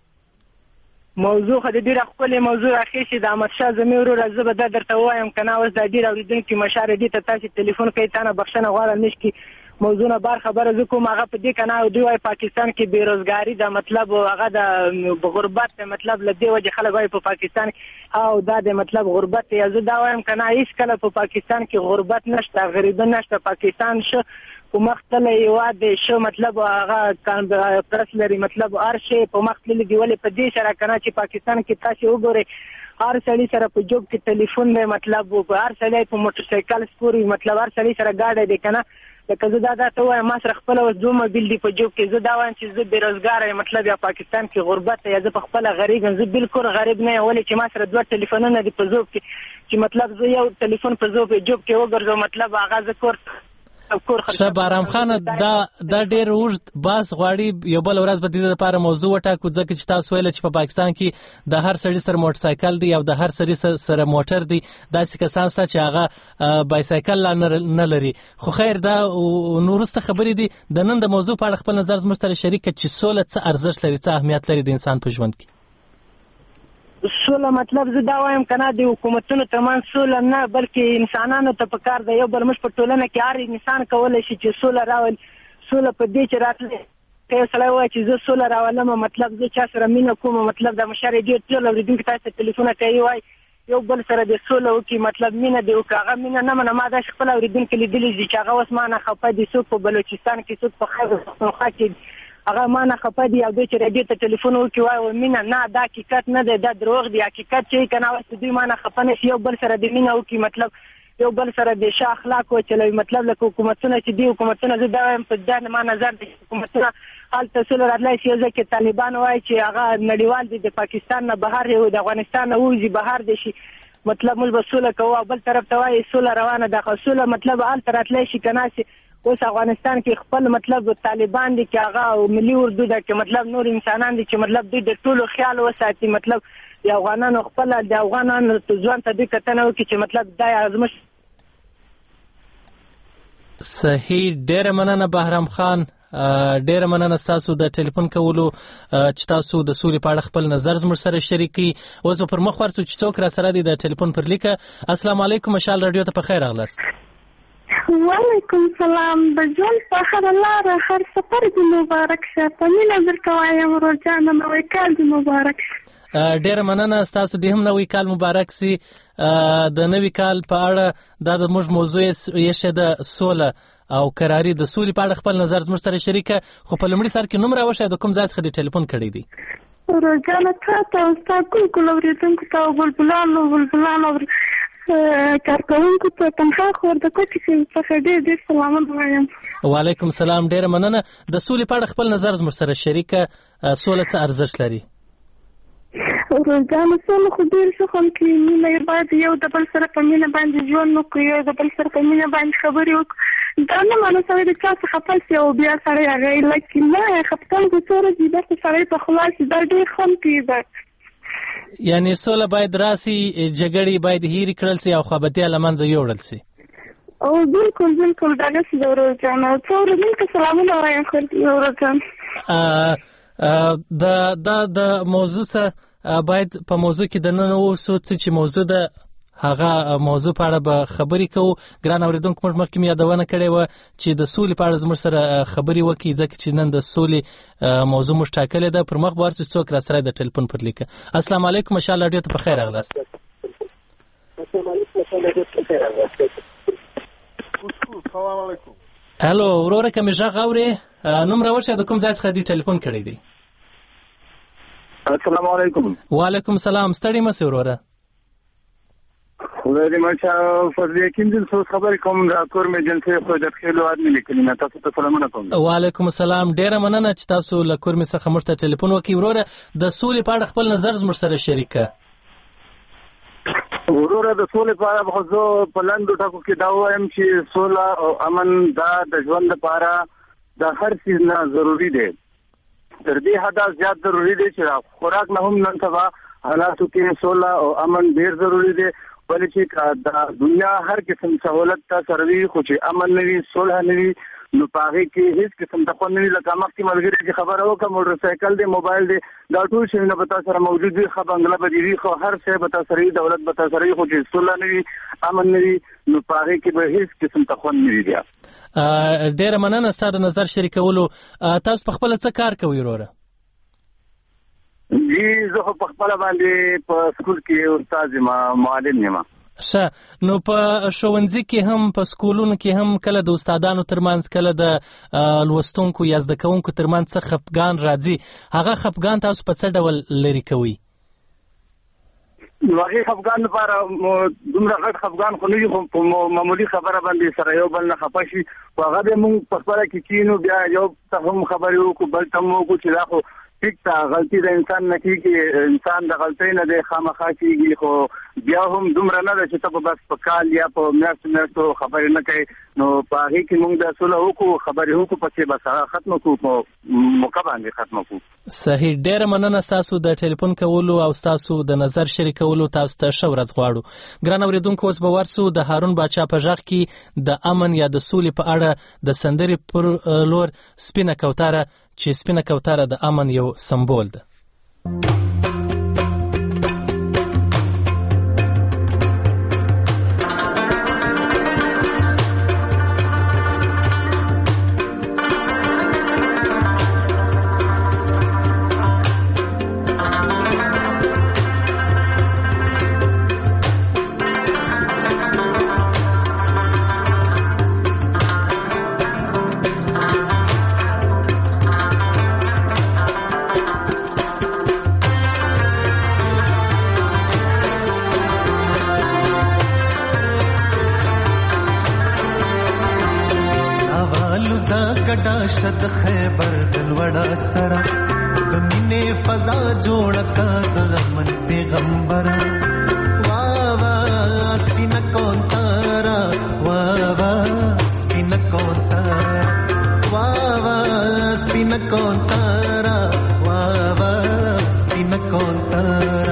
موضوع خو د ډېره ښکلې موضوع راخیستې د احمد شاه زمي وروره. زه به دا درته ووایم که نه اوس دا ډېر اورېدونکي مشاره دې ته تاسې ټلیفون کوي، تا نه بخښنه غواړم نش کې موضوع نه بار خبره زه کوم. هغه په دې که نه دوی وایي پاکستان کې بېروزګاري ده، مطلب هغه د غربت ده، مطلب له دې وجې خلک وایي په پاکستان او دا د مطلب غربت دی. زه دا وایم که نه هېڅکله په پاکستان کې غربت نشته، غریبي نشته. پاکستان ښه په مخ تللی هېواد دی، ښه مطلب هغه پرس لري، مطلب هر شی په مخ تللی دی. ولې په دې سره که نه چې پاکستان کې تاسې وګورئ هر سړي سره په جوب کې ټلیفون دی، مطلب هر سړی په موټرسایکل سپور وي، مطلب هر سړي سره ګاډی دی که نه. لکه زه دا درته وایم ما سره خپله اوس دوه موبایل دي په جوب کې. زه دا وایم چې زه بېروزګاره یم، مطلب یا پاکستان کې غربت دی یا زه په خپله غریب یم. زه بالکل غریب نه یم، ولې چې ما سره دوه ټلیفونونه دي په جوب کې چې مطلب زه یو ټلیفون په جوب کې وګرځم، مطلب هغه زه کور ښه بارام خانه، دا دا ډېر اوږد بحث غواړي. یو بل ورځ به د دې لپاره موضوع وټاکو، ځکه چې تاسو ویله چې په پاکستان کې د هر سړي سره موټرسایکل دی او د هر سړي سره موټر دی. داسې کسان شته چې هغه بایسایکل لا نه لري. خو خیر دا نو وروسته خبرې دي. د نن د موضوع په اړه خپل نظر زموږ سره شریک کړه چې سوله څه ارزښت لري، څه اهمیت لري د انسان په ژوند کې. سوله مطلب زه دا وایم که نه د حکومتونو ترمنځ سوله نه، بلکې انسانانو ته پکار ده یو بل موږ په ټولنه کې هر انسان کولی شي چې سوله راولي. سوله په دې چې راتلی که یو سړی وایي چې زه سوله راولم، مطلب زه چا سره مینه کوم، مطلب د مشر ډېر ټول اورېدونکي تاسو ته ټلیفونه کوي وایي یو بل سره د سوله وکړي، مطلب مینه دې وکړي. هغه مینه نه منه. ما داسې خپل اورېدونکي لیدلي دي چې هغه اوس ما نه خفه دي، څوک په بلوچستان کې څوک په خیبر پښتونخوا کې هغه ما نه خفه دي او دوی چې رادیو ته ټلیفون وکړي وایي مینه نه دا حقیقت نه دی، دا دروغ دی. حقیقت چې که نه اوس دوی ما نه خفه نه شي، یو بل سره د مینه وکړي، مطلب یو بل سره د ښه اخلاق وچلوي. مطلب لکه حکومتونه چې دي حکومتونه زه دا وایم په دا ما نظر دی حکومتونه هلته سوله راتلی شي. یو ځای کې طالبان وایي چې هغه نړیوال دی، د پاکستان نه بهر دی، د افغانستان نه ووځي بهر دی شي، مطلب موږ به سوله کوو. او بل طرف ته وایي سوله روانه ده. خو سوله مطلب هلته راتلی شي که نه شي. اوس افغانستان کې خپل مطلب طالبان دي چې هغه ملي اردو ده کې مطلب نور انسانان دي چې مطلب دوی د ټولو خیال وساتي، مطلب د افغانانو خپل د افغانانو ځوان ته دوی کتنه وکړي چې مطلب دا ازمش. صحیح، ډېره مننه بهرام خان، ډېره مننه ستاسو د ټلیفون کولو چې تاسو د سولې په اړه خپل نظر زموږ سره شریک کړي. اوس به پر مخ ورځو چې څوک را سره دي د ټلیفون پر لیکه. السلام علیکم، مشال رادیو ته په خیر راغلاست. وعلیکم السلام. د ژوند په هره لاره هر سفر دې مبارک شه. په مینه درته وایم ورور جانه نوی کال دې مبارک شه. ډېره مننه ستاسو دې هم نوی کال مبارک سي. د نوي کال په اړه دا د موږ موضوع یې ده سوله او قراري. د سولې په اړه خپل نظر زموږ سره شریکه. خو په لومړي سر کې نوم راوښیه، د کوم ځای څخه دې ټلیفون کړی دی؟ ورور جانه تا ته او ستا ګل ګل اورېدونکو ته او بلبلانو بلبلانو کارکوونکو ته تنها خور د کوټې څخه ډېر ډېر سلامونه وایم. وعلیکم السلام. ډېره مننه. د سولې په اړه خپل نظر زموږ سره شریکه. سوله څه ارزښت لري؟ ورځانو سره خو ډېر ښه خوند کوي. مینه یې باید یو د بل سره په مینه باندې ژوند وکړو، یو د بل سره په مینه باندې خبرې وکړو. دا نه معنی سړی د چا څخه خفه شي او بیا سړی هغه یې لکي نه خفګان خو څو ورځې داسې سړی په خلاص شي، دا ډېر خوند کوي. دا یعنې سوله باید راسي، جګړې باید هېرې کړل سي او خوابدیا له منځه یوړل سي. او بالکل بالکل دغسې د ورور جان. او څو ورځې ته سلامونه وایم ورور جان. د دا د موضوع سره باید په موضوع کې د نن اوسو څه چې موضوع ده هغه موضوع په اړه به خبرې کوو. ګران اورېدونکو موږ مخکې مې یادونه کړې وه چې د سولې په اړه زموږ سره خبرې وکړي، ځکه چې نن د سولې موضوع موږ ټاکلې ده. پر مخ به ورسو څوک راسره د ټلیفون پر لیکه. السلام علیکم، مشال راډیو ته په خیر راغلاست. هلو وروره، که مې غږ اورې نوم راوښیه، د کوم ځای څخه دې ټلیفون کړی دی؟ السلام علیکم. وعلیکم السلام. ستړي مه سې وروره. خدای دې ماشه فضل یقین دې څه خبرې کوم را کور مې جنسي خو د خېلو ادمي لیکلی نه. تاسو ته سلامونه کوم. وعلیکم السلام. ډېره مننه چې تاسو له کور مې څخه موږ ته ټلیفون وکړئ. وروره د سولې په اړه خپل نظر زموږ سره شریک کړه. وروره د سولې په اړه خو زه په لنډو ټکو کې دا وایم چې سوله او امن دا د ژوند لپاره د هر څیز نه ضروري دی. تر دې حده زیات ضروري دی چې خوراک نه هم نن سبا حالاتو کې سوله او امن ډېر ضروري دی. ولې چې د دنیا هر قسم سہولت ته سروي خو چې امن نه وي، صلح نه وي، نو په هغې کې هېڅ قسم د خوند نه وي. لکه مخکې ملګري چې خبره وکړه موټر سایکل دی، موبایل دی، دا ټول شیونه به تا سره موجود وي، ښه بنګله به دې وي، خو هر شی به تا سره وي، دولت به تا سره وي، خو چې صلح نه وي، امن نه وي، نو په هغې کې به هېڅ قسم ته خوند نه وي. بیا ډېره مننه ستا د نظر شریکولو. تاسو په خپله څه کار کوئ وروره؟ جی زه خو په خپله باندې په سکول کې استاد یم، معلم یم. ښه، نو په ښوونځي کې هم په سکولونو کې هم کله د استادانو ترمنځ کله د لوستونکو یا زده کوونکو ترمنځ څه خفګان راځي، هغه خفګان تاسو په څه ډول لرې کوئ؟ نو هغې خفګان لپاره دومره غټ خفګان خو نه وي، خو په معمولي خبره باندې سره یو بل نه خفه شي، خو هغه بیا موږ په خپله کې کینو، بیا یو ته هم خبرې وکړو، بل ته هم وکړو چې دا خو ټیک ته غلطي د انسان نه کېږي، انسان د غلطۍ نه دی خامخا کېږي، خو بیا هم دومره نه ده چې ته به بس په کال یا په میاشتو میاشتو خبرې نه کوې. نو په هغې کې موږ دا سوله وکړو، خبرې وکړو، پسې بس هغه ختمه کړو، په موقع باندې ختمه کړو. صحیح. ډېره مننه ستاسو د ټلیفون کولو او ستاسو د نظر شریکولو. تاسو ته ښه ورځ غواړو. ګران اورېدونکو، اوس به ورسو د هارون باچا په غږ کې د امن یا د سولې په اړه د سندرې پر لور سپینه کوتره، چې سپینه کوتره د امن یو سمبول ده. شد خیبر دلوڑا سرا دمنے فضا جوڑ کا دغمن پیغمبر واہ واہ سپین کون تارا واہ واہ سپین کون تارا واہ واہ سپین کون تارا واہ واہ سپین کون تارا.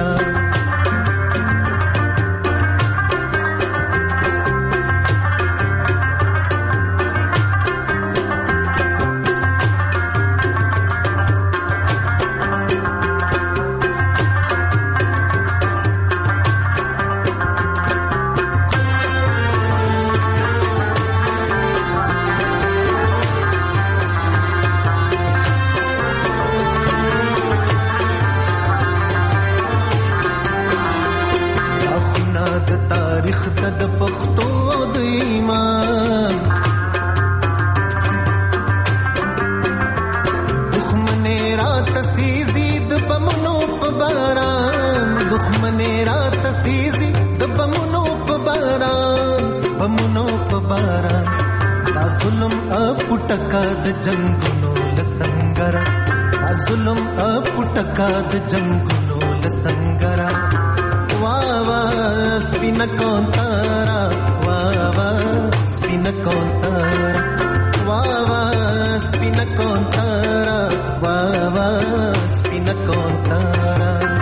پټکا د جنگونو لسنګر ظلم اپ پټکا د جنگونو संगरा वाह वाह स्पिन कौन तारा वाह वाह स्पिन कौन तारा वाह वाह स्पिन कौन तारा वाह वाह स्पिन कौन तारा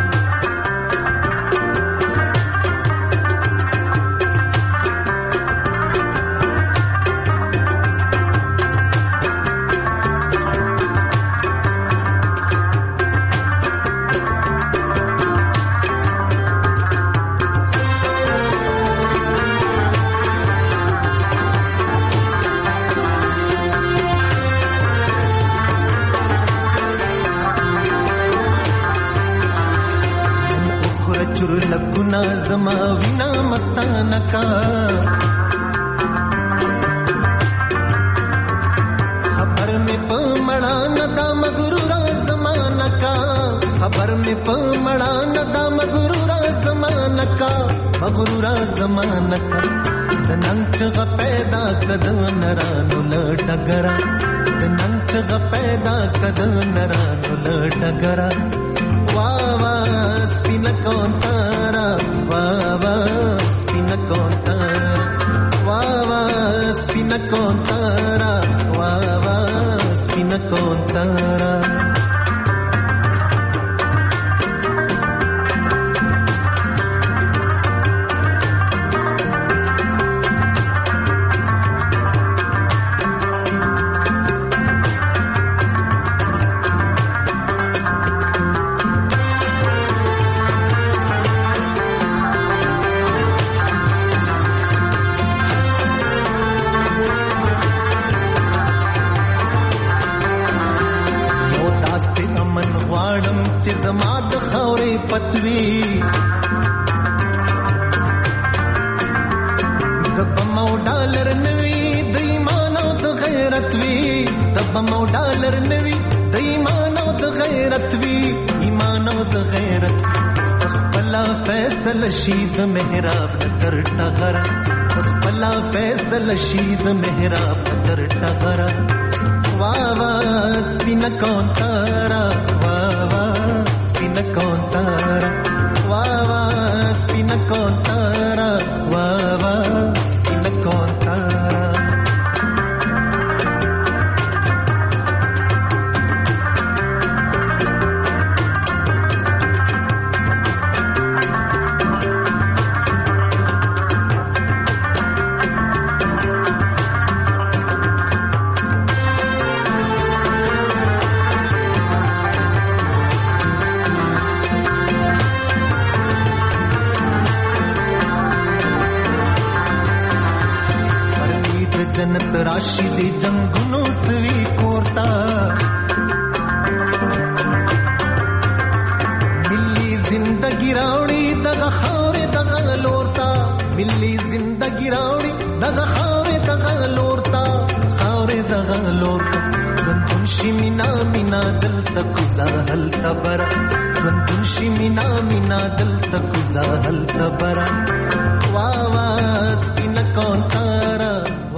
लगुना जमा विना मस्ताना का खबर में पमड़ा नदा मगरूरा जमाना का खबर में पमड़ा नदा मगरूरा जमाना का मगरूरा जमाना का नंच ग पैदा कद नरानु लटगरा नंच ग पैदा कद नरानु लटगरा वाह वाह स्पिन कौन तारा वाह वाह स्पिन कौन तारा वाह वाह स्पिन कौन तारा वाह वाह स्पिन कौन तारा जमात खौरे पतवी दब मौ डॉलर नवी दई मानो द गैरतवी दब मौ डॉलर नवी दई मानो द गैरतवी ईमानो द गैरत बला फैसल शीद मेहराब कर टगरा बला फैसल शीद मेहराब कर टगरा वाह वाह स्पिन कौन तारा वाह वाह स्पिन कौन तारा वाह वाह स्पिन कौन तारा वाह वाह स्पिन कौन तारा जन्नत राशिद जंगुनो सवी कोरता मिली जिंदगी रावड़ी दगा खारे दगा लोरता मिली जिंदगी रावड़ी दगा खारे दगा लोरता खारे दगा लोरता जंतुनशी मिना मिना दिल तकुजा हल तबरा जंतुनशी मिना मिना दिल तकुजा हल तबरा वाह वाह स्पिन कौन तारा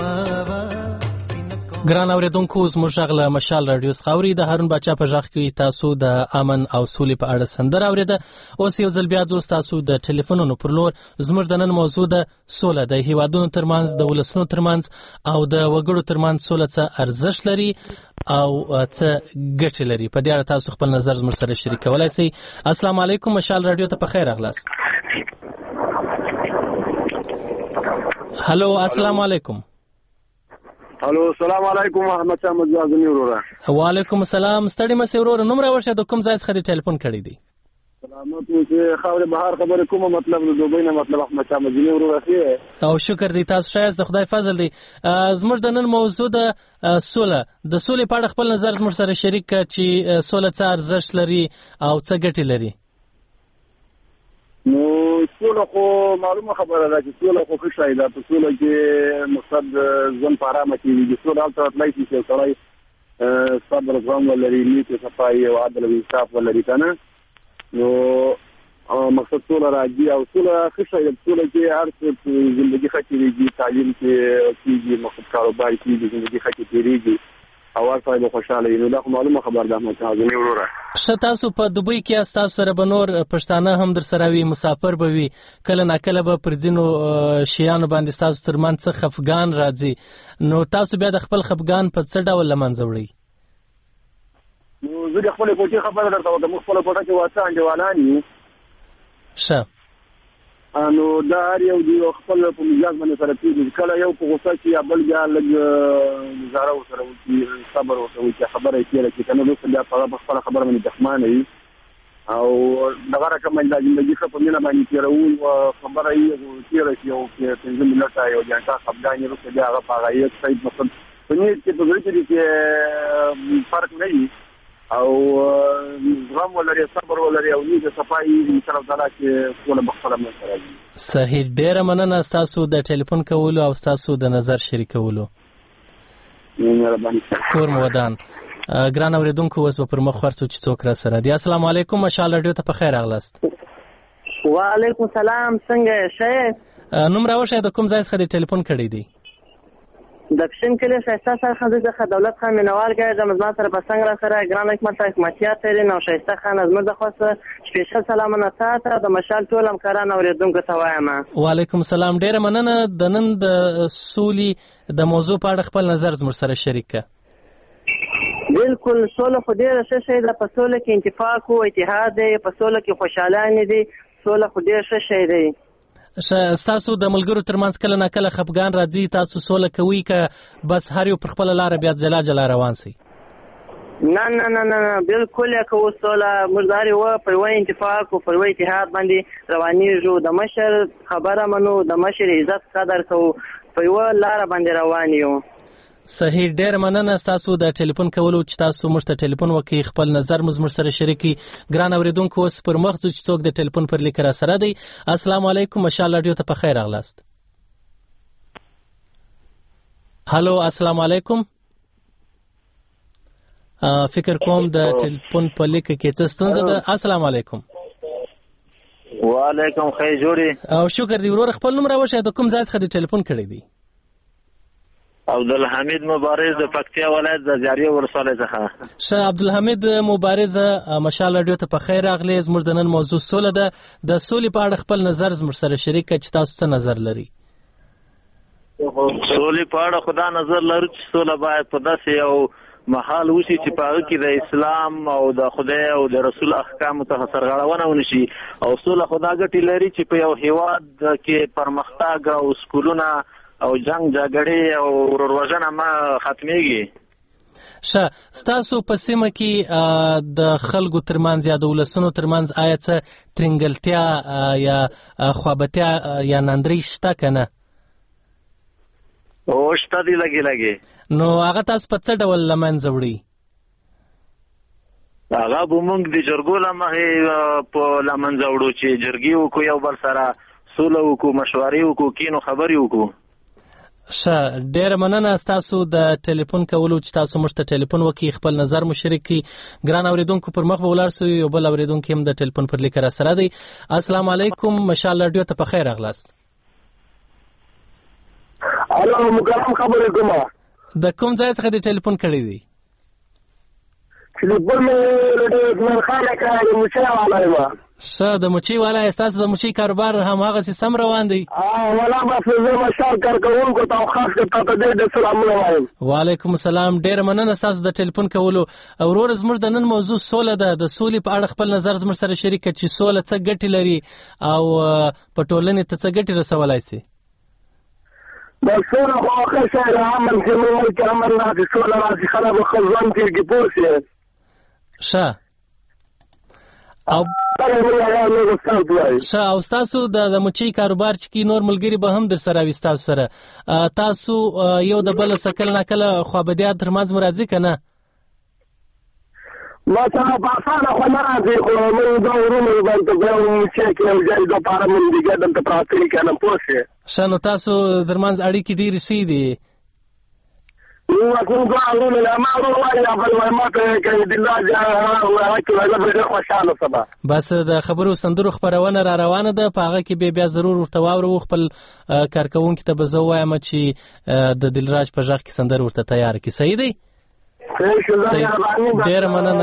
ګران اوریدونکو زموږ غږ له مشال رادیو څخه اوري د هارون بچا په غږ کې تاسو د امن او سولې په اړه سندره اوریده. اوس یو ځل بیا ځو تاسو د ټلیفونونو پر لور. زموږ د نن موضوع د سوله د هیوادونو ترمنځ د ولسونو ترمنځ او د وګړو ترمنځ سوله څه ارزښت لري او څه ګټې لري. په دې اړه تاسو خپل نظر زموږ سره شریکولای شئ. السلام علیکم مشال رادیو ته په خیر راغلاست. هالو السلام علیکم. الو السلام علیکم احمد شاه مجازنی وروره. وعلیکم السلام. ستړي مې وروره نوم راوښه د کوم ځای څخه ټلیفون کړی دی؟ سلامت اوسه. خاور بهار خبره کومه مطلب د دوبۍ نه مطلب احمد شاه مجازنی وروره. او شکر دی تاسو شایست د خدای فضل دی. زموږ د نن موضوع د سوله د سولې په اړه خپل نظر زموږ سره شریک کړئ چې سوله څه ارزښت لري او څه ګټې لري. نو سوله خو معلومه خبره ده چې سوله خو ښه شی ده. په سوله کې مقصد ژوند په ارامه کېږي. سوله هلته راتلی شي چې سړی صبر زغم ولري، نیت صفایي او عدل او انصاف ولري که نه. نو مقصد سوله راځي او سوله ښه شی ده. سوله کې هر څه زندګي ښه تېرېږي، تعلیم کې کېږي، مقصد کاروبار کېږي، زندګي ښه تېرېږي اواز سره خوشاله وي. نو دا معلومه خبر ده احمد شاه غنی وروره. ش تاسو په دوبۍ کې تاسو سره به نور پښتانه هم در سره وي، مسافر به وي، کله ناکله به پر ځینو شیانو باندې تاسو ترمن څه خفګان راځي، نو تاسو بیا د خپل خفګان په څه ډول لمنځه وړئ؟ نو زه د خپل کوټې خبره درته وکړم. خپل کوټه کې واڅه انډیوالان یو. ښه نو دا هر یو دی خپل په مزاج باندې سره پیږي، کله یو په غوسه کې یا بل بیا لږ نظاره ورسره وکړي، صبر ورسره وکړي، خبره یې کړي چې کنه دوی بیا په خپل خبره باندې دښمن وي او دغه رقم د ژوندۍ په مینه باندې تیرول او خبره یې تیره شي او چې پنځه منټه یو ځانته خپګان یې ورسره بیا هغه په هغه یې صحیح مطلب په نیت کې په ځای کې فرق نه وي او زغم ولري، صبر ولري او نیت صفایي ان شاء الله تعالی چې ټول بخښنه مې راځي. صحیح، ډیره مننه تاسو د ټلیفون کولو او تاسو د نظر شریکولو. مهرباني. کور مو ودان. ګران اوریدونکو، اوس به پر مخ ورسو چې څوک را سره دی. السلام علیکم، مشال رادیو ته په خیر راغلاست. وعلیکم السلام، څنګه شې؟ نوم راوښیه، د کوم ځای څخه د ټلیفون کړی دی؟ د پښین کلی شایسته سره خزه څخه دولت خان منوال ګای د مزما سره پسنګ را سره ګران حکمت حکمتیات لري. نو شایسته خان از مرده خاصه سپیشل سلامونه تاسو د مشال ټول همکاران اوریدونکو ته وایم. وعلیکم السلام، ډیره مننه. د نن د سولي د موضوع په اړه خپل نظر زموږ سره شریک کړه. بالکل، سوله خو ډیره ښه شی ده، په سوله کې اتفاق او اتحاد دی، په سوله کې خوشحالانه دي، سوله خو ډیره ښه شی دی. تاسو د ملګرو ترمنځ کله ناکله خفګان راځي، تاسو سوله کوي که بس هر یو پر خپل لار بیا جلا جلا روان سي؟ نه نه نه نه بالکل کو سوله مرداري و په وای اتفاق او په وای اتحاد باندې روانيږو، د مشر خبره منو، د مشر عزت قدر کو، په وای لار باندې روان یو. صحیح، ډیر مننه تاسو د ټلیفون کولو چې تاسو موږ ته ټلیفون وکړي، خپل نظر موږ سره شریکي. ګران اوریدونکو، اوس پر مخ ځو چې څوک د ټلیفون پر لیک را سره دی. السلام علیکم، مشال رادیو ته په خیر راغلاست. هالو، السلام علیکم. فکر کوم د ټلیفون په لیک کې څه ستونزه ده. السلام علیکم. وعلیکم خیر جوړي او شکر دی ورور. خپل نوم راوښیه، د کوم ځای څخه د ټلیفون کړی دی؟ عبدالحمید مبارز د پکتیا ولایت د زاریه ولسوالۍ څخه. ښه عبدالحمید مبارز، مشال رادیو ته په خیر راغلی. زموږ د نن موضوع سوله ده. د سولې په اړه خپل نظر زموږ سره شریک کړه چې تاسو څه نظر لري؟ سولې په اړه خدا نظر لرو چې سوله باید په داسې یو محال وشي چې په هغه کې د اسلام او د خدای او د رسول احکامو ته سرغړونه ونشي، او سوله خدا ګټې لري چې په یو هیواد کې پرمختګ او سکولونه او جنگ جګړې او وروروژنه ما ختميږي. ښه، ستاسو په سیمه کې د خلکو ترمنځ یا د ولسونو ترمنځ آیا څه ترنګلتیا یا خوابتیا یا ناندري شته که نه؟ او شته دي لګي لګي. نو هغه تاسو په څه ډول له منځه وړئ؟ هغه به موږ د جرګو له مخې په له منځه وړو چې جرګې وکړو، یو بل سره سوله وکړو، مشورې وکړو، کینو خبرې وکړو. ښه، ډیره مننه تاسو د ټلیفون کولو چې تاسو موږ ته ټلیفون وکړي، خپل نظر مو شریک کړي. ګران اوریدونکو، پر مخ به ولاړ سو، یو بل اوریدونکو هم د ټلیفون پر لیک را سره دی. السلام علیکم، مشال رادیو ته په خیر راغلاست. الو، مکرم خبرې کوم. د کوم ځای څخه د ټلیفون کړی دی؟ ټلیفون مې د عثمان خان کړی، مچي والا یم. ښه، د مچي والا تاسو د مچي کاروبار هم هغه سم روان دی؟ اه ولا بس زه مشال کارکونکو ته خاص ته د سلام وایم. وعلیکم السلام، ډیر مننه تاسو د ټلیفون کولو. ورور زموږ د نن موضوع سوله ده. د سولې په اړه خپل نظر زموږ سره شریک کړه چې سوله څه ګټې لري او په ټولنې ته څه ګټې رسولای شي. د سوله خو ښه شی ده، امن چې موږ کې امن راځي، سوله راځي، خلک به ښه ژوند تېرږي، پوه شئ. ښه او ښه، او ستاسو د مچۍ کاروبار چې کې نور ملګري به هم در سره وي ستاسو سره، تاسو یو د بل سره کله ناکله خوابدیا ترمنځ مو راځي که نه؟ ما سره په اسانه خو نه راځي، خو موږ دوه ورونه یو بل ته بیا مچۍ کې یو ځای دپاره موږ دیګه دلته پراته یو که نه، پوه شئ. ښه، نو تاسو ترمنځ اړیکې ډېرې ښې دي. بس د خبرو سندرو خبرونه را روانه ده، په هغه کې بیا بیا ضرور ورته واورو. خپل کارکوونکي ته به زه ووایم چې د دلراج په غږ کې سندره ورته تیار کړي. صحیح دی؟ ډېر مننه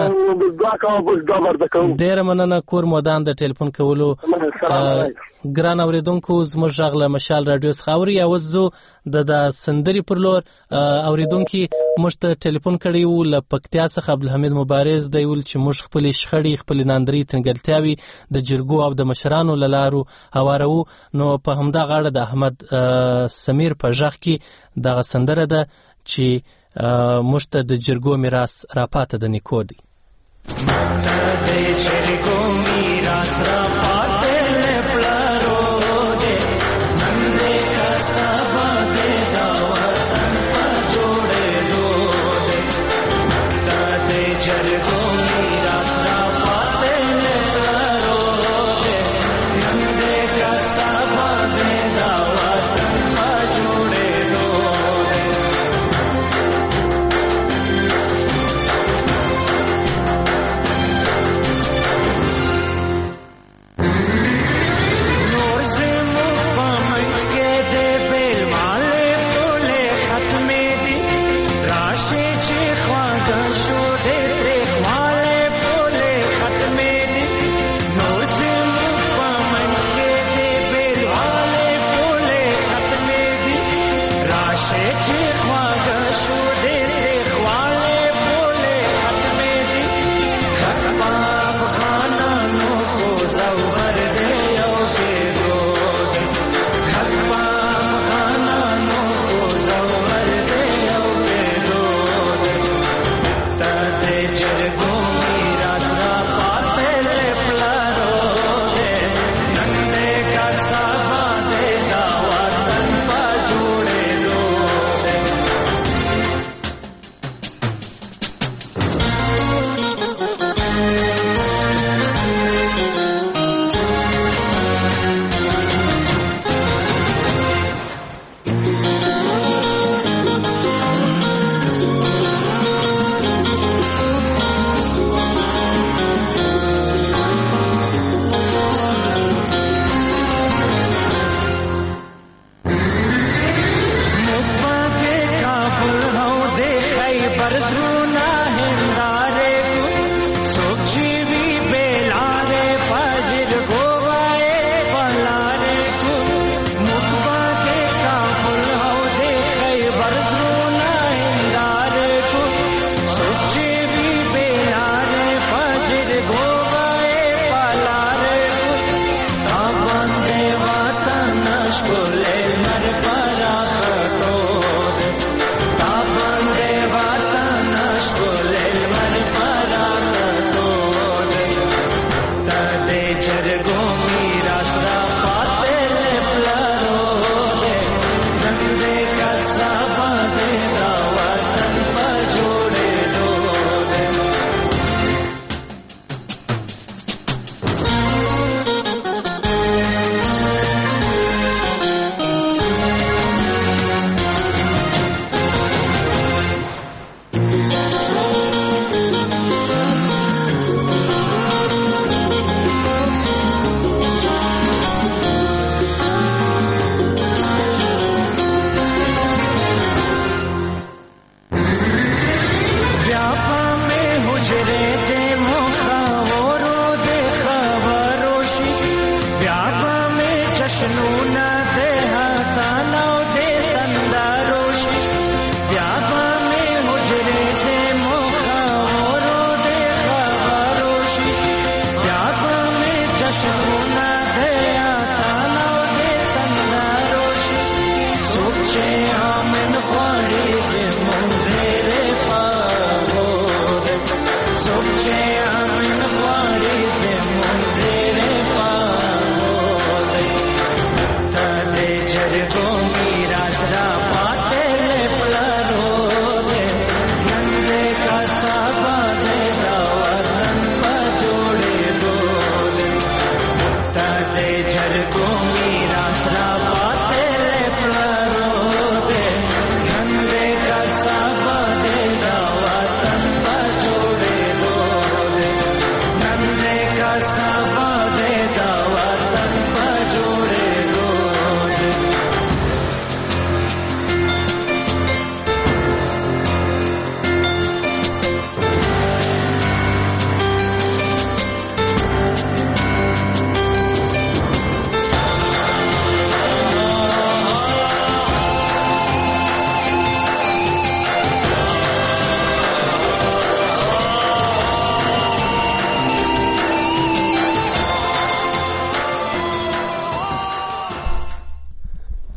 ډېر مننه کور مودان د ټلیفون کولو. ګران اوریدونکو زموږ غږ له مشال رادیو څخه اوري. اوس زه د د سندري پر لور اوریدونکو موږ ته ټلیفون کړی و له پکتیا څخه عبدالحمید مبارز دی ول چې موږ خپل شخړې خپل ناندري تنګلتیاوي د جرګو او د مشرانو لارو هوارو. نو په همدا غاړه د احمد سمیر په ژغ کې دغه سندره ده چې موږ ته د جرګو میراث راپاته د نیکو دی. د جرګو میراث راپاته له پلارو دی نن دې کا سبا دې دا وطن په جوړېدو دی. د جرګو میراث راپاته له پلارو دی نن دې کا سبا دې دا وطن په جوړېدو دی.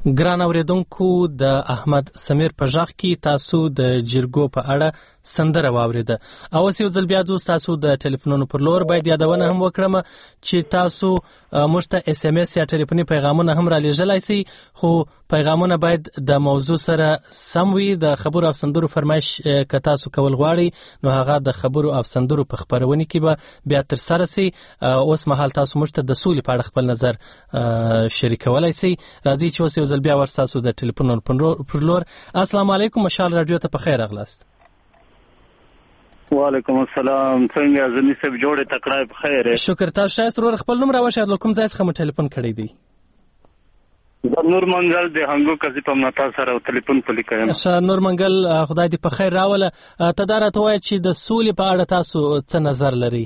ګران اوریدونکو د احمد سمیر په ژغ کې تاسو د جرګو په اړه سندره واوریده او اوس یو ځل بیا د تاسو د ټلیفونونو پر لور باید یادونه هم وکړم چې تاسو موږ ته اس ام اس یا ټلیفوني پیغامونه هم را لیږلای شئ، خو پیغامونه باید د موضوع سره سم وي. د خبرو او سندرو فرمایش که تاسو کول غواړئ نو هغه د خبرو او سندرو په خپرونې کې به بیا تر سره سي. اوس مهال تاسو موږ ته د سولې په اړه خپل نظر شریکولی شئ. راځئ چې اوس یو ځل بیا ورساسو د ټلیفونونو پر لور. السلام علیکم، مشال رادیو ته په خیر راغلاست. وعلیکم السلام، څنګه زمي سب جوړه تکړه په خیر؟ شکر. تاسو شایست ور خپل نوم راوښیاست، کوم ځای څخه مو ټلیفون کړی دی؟ د نور منګل د هنګو کزي په متا سره ټلیفون پلی کړم. ښه نور منګل، خدای دې په خیر راوله. ته دا راته وایې چې د سولې په اړه تاسو څه نظر لرئ؟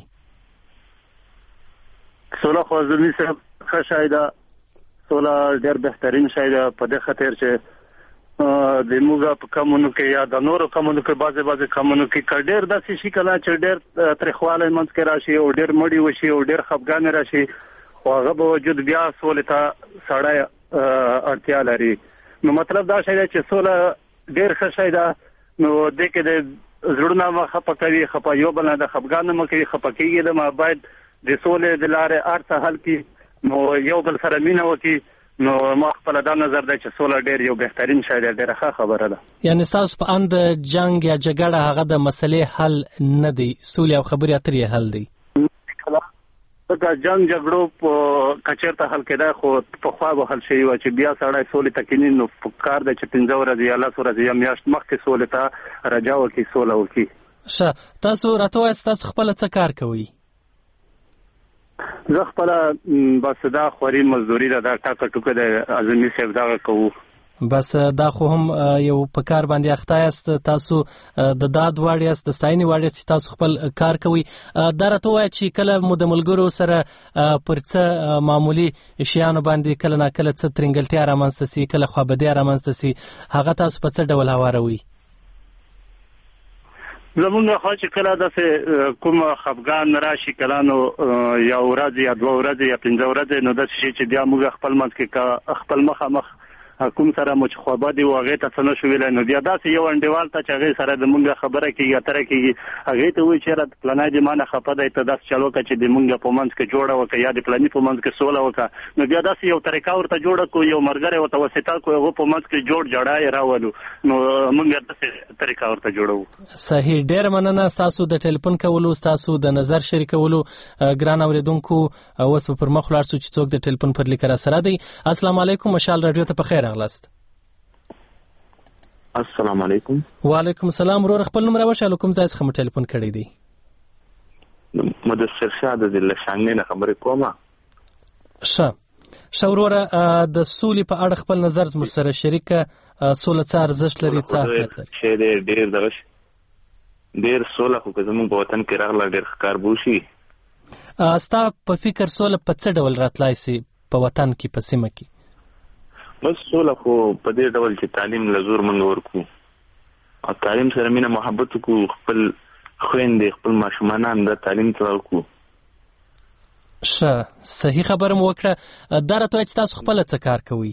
سوله خو زمي سب ښه شای ده، سوله ډېر بهترین شای ده په دې خاطر چې د موږ په کمونو کې یا د نورو کمونو کې بعضې بعضې کمونو کې که ډېر داسې شي کله چې ډېر تریخوالی منځ کې راشي او ډېر مړي وشي او ډېر خفګانې راشي، خو هغه به وجود بیا سولې ته سړی اړتیا لري. نو مطلب دا شی دی چې سوله ډېر ښه شی ده. نو دې کې د زړونه مه خفه کوي، خفه یو بل نه د خفګان نه مه کوي، خفه کېږي د ما باید د سولې د لارې هر څه حل کړي، نو یو بل سره مینه وکړي. نو ما خپل دا نظر دی چې سوله ډېر یو بهترین شی دی، ډېره ښه خبره ده. یعنې ستاسو په اند جنګ یا جګړه هغه د مسلې حل نه دی، سولې او خبرې اترې حل دی؟ ځکه جنګ جګړو په کچېرته حل کېدای، خو پخوا به حل شوي وه چې بیا سړی سولې ته کښېني، نو پکار دی چې پنځه ورځې یا لس ورځې یا میاشت مخکې سولې ته رجا وکړي، سوله وکړي. ښه، تاسو راته وایاست تاسو خپله څه کار کوئ؟ زه خپله بس دا خوري مزدوري ده، دا ټاکه ټوکه ده، اعظمي صاحب دغه کوو. بس دا خو هم یو په کار باندې اخته یاست، تاسو د داد وړ یاست، د ستاینې وړ یاست چې تاسو خپل کار کوئ. دا راته ووایه چې کله مو د ملګرو سره پر څه معمولي شیانو باندې کله ناکله څه ترنګلتیا رامنځته سي، کله خوابدیا رامنځته سي، هغه تاسو په څه ډول هواروئ؟ زمونږ خوا چې کله داسې کوم خفګان راشي کله، نو یا ورځ یا دوه ورځې یا پنځه ورځې، نو داسې شي چې بیا موږ خپل منځ کې خپل مخامخ کوم سره مو چې خوابدي و هغې ته څه نه شو ویلی، نو بیا داسې یو انډیوال ته چې هغې سره د مونږ خبره کېږي اتره کېږي، هغې ته وایي چېرې پلانی د ما نه خفه دی، ته داسې چل وکړه چې د مونږ په منځ کې جوړه وکړه یا د پلاني په منځ کې سوله وکړه. نو بیا داسې یو طریقه ورته جوړه کړو، یو ملګری ورته وسیطه کړو، هغه په منځ کې جوړ جړا یې راولو، نو مونږ داسې طریقه ورته جوړوو. صحیح، ډېره مننه ستاسو د ټلیفون کولو، ستاسو د نظر شریکولو. ګران اورېدونکو، اوس به پر مخ ولاړ سو چې څوک د ټلیفون پر لیک راسره دی. السلام علیکم، مشال رادیو ته په خیر راغلاست. السلام علیکم. وعلیکم السلام. ورور خپل نوم راوښیه، کوم ځای څخه مو ټلیفون کړی دی؟ مدثر شاه د له شانګلې نه خبرې کومه. ښه ښه وروره، د سولې په اړه خپل نظر زموږ سره شریک کړه. سوله څه ارزښت لري، څه اهمیت لري؟ شی دی ډېر دغه ډېر سوله خو که زموږ په وطن کې راغله ډېر ښه کار به وشي. ستا په فکر سوله په څه ډول راتلای سي په وطن کې، په سیمه کې؟ بس سوله خو په دې ډول چې تعلیم له زور موږ ورکړو او تعلیم سره مینه محبت وکړو، خپل خویندې خپل ماشومان د تعلیم ته ورکړو. ښه، صحیح خبره مو وکړه. دا راته وایه چې تاسو خپله څه کار کوئ؟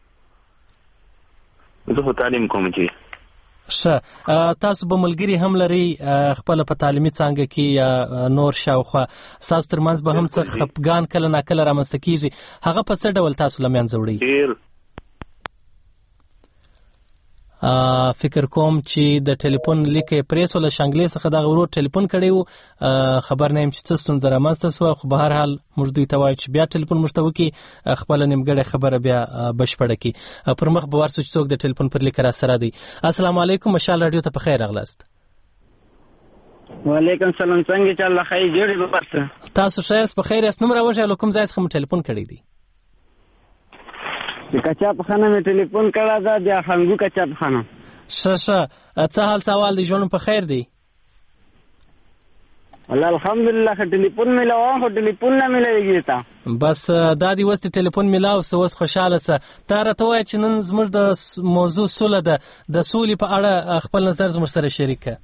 زه خو تعلیم کوم. چې ښه، تاسو به ملګري هم لرئ خپله په تعلیمي څانګه کې یا نور شاوخوا، ستاسو تر منځ به هم څه خفګان کله ناکله رامنځته کېږي، هغه په څه ډول تاسو له منځه وړئ؟ فکر کوم چې د ټلیفون لیک یې پرېښو، له شانګلې څخه دغه ورور ټلیفون کړی و، خبر نه یم چې څه ستونزه رامنځته شوه، خو به هر حال موږ دوی ته وایو چې بیا ټلیفون موږ ته وکړي، خپله نیمګړې خبره بیا بشپړه کړي. پر مخ به ورسو چې څوک د ټلیفون پر لیک راسره دی. السلام علیکم، مشال رادیو ته په خیر راغلاست. وعلیکم السلام، څنګه چې الله خیر جوړې به ورسه. تاسو ښه یاست، په خیر یاست؟ نوم راوښیه، له کوم ځای څخه مو ټلیفون کړی دی؟ د کچاپ خانه مې ټلیفون کړی ده، بیا خنګو کچاپ خانه. ښه ښه، څه حال سوال دی، ژوند په خیر دی؟ والله الحمدلله، ښه ټلیفون میلاوم، خو ټلیفون نه میلاویږي تا. بس دا دی اوس د ټلیفون میلاو سه، اوس خوشحاله سه. تا راته وایه چې نن زموږ د موضوع سوله ده، د سولې په اړه خپل نظر زموږ سره شریک کړه.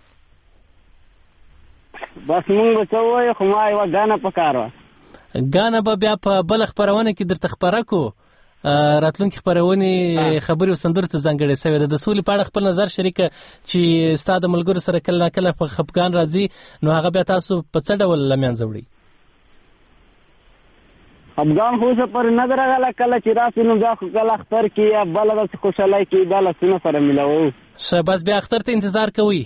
بس مونږ به څه ووایو، خو ما یوه ګانه په کار وه. ګانه به بیا په بله خپرونه کې درته خپره کړو، راتلونکي خبرونې خبرې او سندرو ته ځانګړې شوې ده. د سولې په اړه خپل نظر شریکه چې ستا د ملګرو سره کله نه کله په خفګان راځي نو هغه بیا تاسو په څه ډول له منځه وړئ؟ خفګان خو څه پر نه درغله، کله چې راسي نو بیا خو کله اختر کې یا بله داسې خوشحالۍ کې دا لاسونه سره میلاوو. ښه، بس بیا اختر ته انتظار کوئ.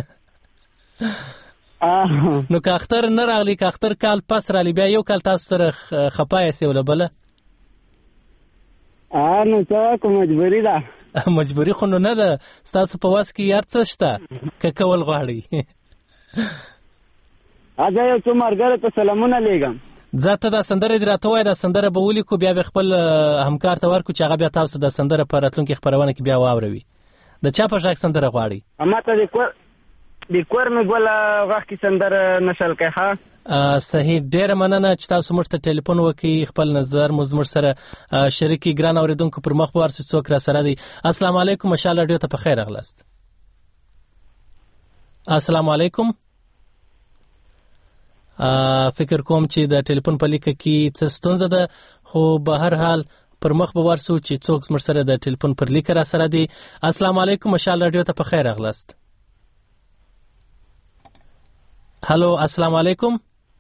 نو که اختر نه راغلی، که اختر کال پس راغلی، بیا یو کال تاسو سره خفه یاستې وله بله؟ نو څه وکړو، مجبوري ده. مجبوري خو نو نه ده، ستاسو په وس کې هر څه شته که کول غواړئ. زه یو څو ملګرو ته سلامونه لیږم. ځه ته دا سندره دې راته ووایه، دا سندره به ولیکو، بیا به خپل همکار ته ورکړو چې هغه بیا تاسو دا سندره په راتلونکي خپرونه کې بیا واوروي. د چا په غږ سندره غواړئ؟ ما ته د کور د کور مې ګوله غږ کې سندره نشل کوي. ښه صحیح، ډېره مننه چې تاسو موږ ته ټلیفون وکړئ، خپل نظر مو زموږ سره شریک کړئ. ګران اورېدونکو پر مخ به ورسئ څوک را سره دی. السلام علیکم، مشال راډیو ته په خیر راغلاست. السلام علیکم. فکر کوم چې د ټلیفون په لیکه کې څه ستونزه ده، خو به هر حال پر مخ به ورسو چې څوک زموږ سره د ټلیفون پر لیکه را سره دی. السلام علیکم، مشال راډیو ته په خیر راغلاست. هلو، السلام علیکم.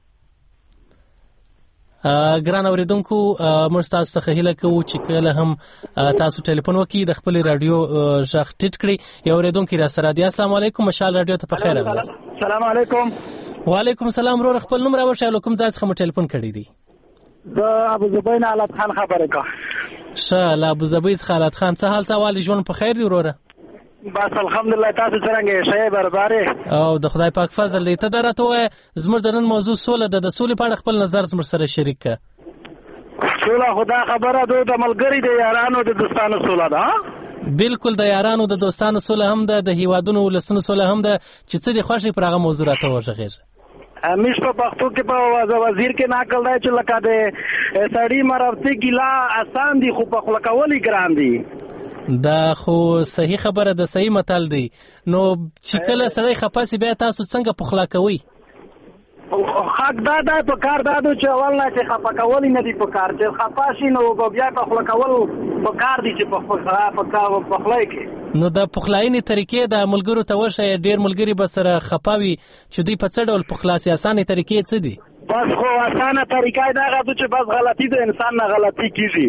ګران اوریدونکو، موږ تاسو څخه هیله کوو چې کله هم تاسو ټلیفون وکړئ د خپل رادیو غږ ټیټ کړئ. یو اوریدونکی را سره دی. السلام علیکم، مشال رادیو ته په خیر راغلاست. السلام علیکم. وعلیکم السلام. ورور خپل نوم راوښایه، له کوم ځای څخه مو ټلیفون کړی دی؟ د ابوظبي نه حالت خان خبرې کا. ښه، له ابوظبي څخه حالت خان، څه حال څه احوال، ژوند په خیر دی وروره؟ بس الحمدلله، تاسو څنګه یې؟ ښه برابرې او د خدای پاک فضل دی. ته دا راته ووایه، زموږ د نن موضوع سوله ده، د سولې په اړه خپل نظر زموږ سره شریک کړه. سوله خو دا خبره ده، د ملګري د یارانو د دوستانو سوله ده. بالکل، د یارانو د دوستانو سوله هم ده، د هیوادونو ولسونو سوله هم ده. چې څه دې خوښ پر هغه موضوع راته وغږېږه. همیش په پښتو کې په وزیر کې ناقل دی چې لکه د سړي مرفتي ګیلا آسان دي خو په خوله کول یې ګران دي. دا خو صحیح خبره ده، صحیح متل دی. نو چې کله سړی خفه سي بیا تاسو څنګه پخلا کوئ؟ حق دا ده په کار دا ده چې اول نه چې خفه کول نه دي په کار، چې خفه شي نو بیا پخلا کول په کار دي چې په پخلای کې. نو د پخلاینې طریقې د ملګرو ته وښایه، ډېر ملګري به سره خفه وي چې دوی په څه ډول پخلا سي. اسانې طریقې څه دي؟ بس خو اسانه طریقه دا ده چې بس غلطي د انسان نه غلطي کیږي.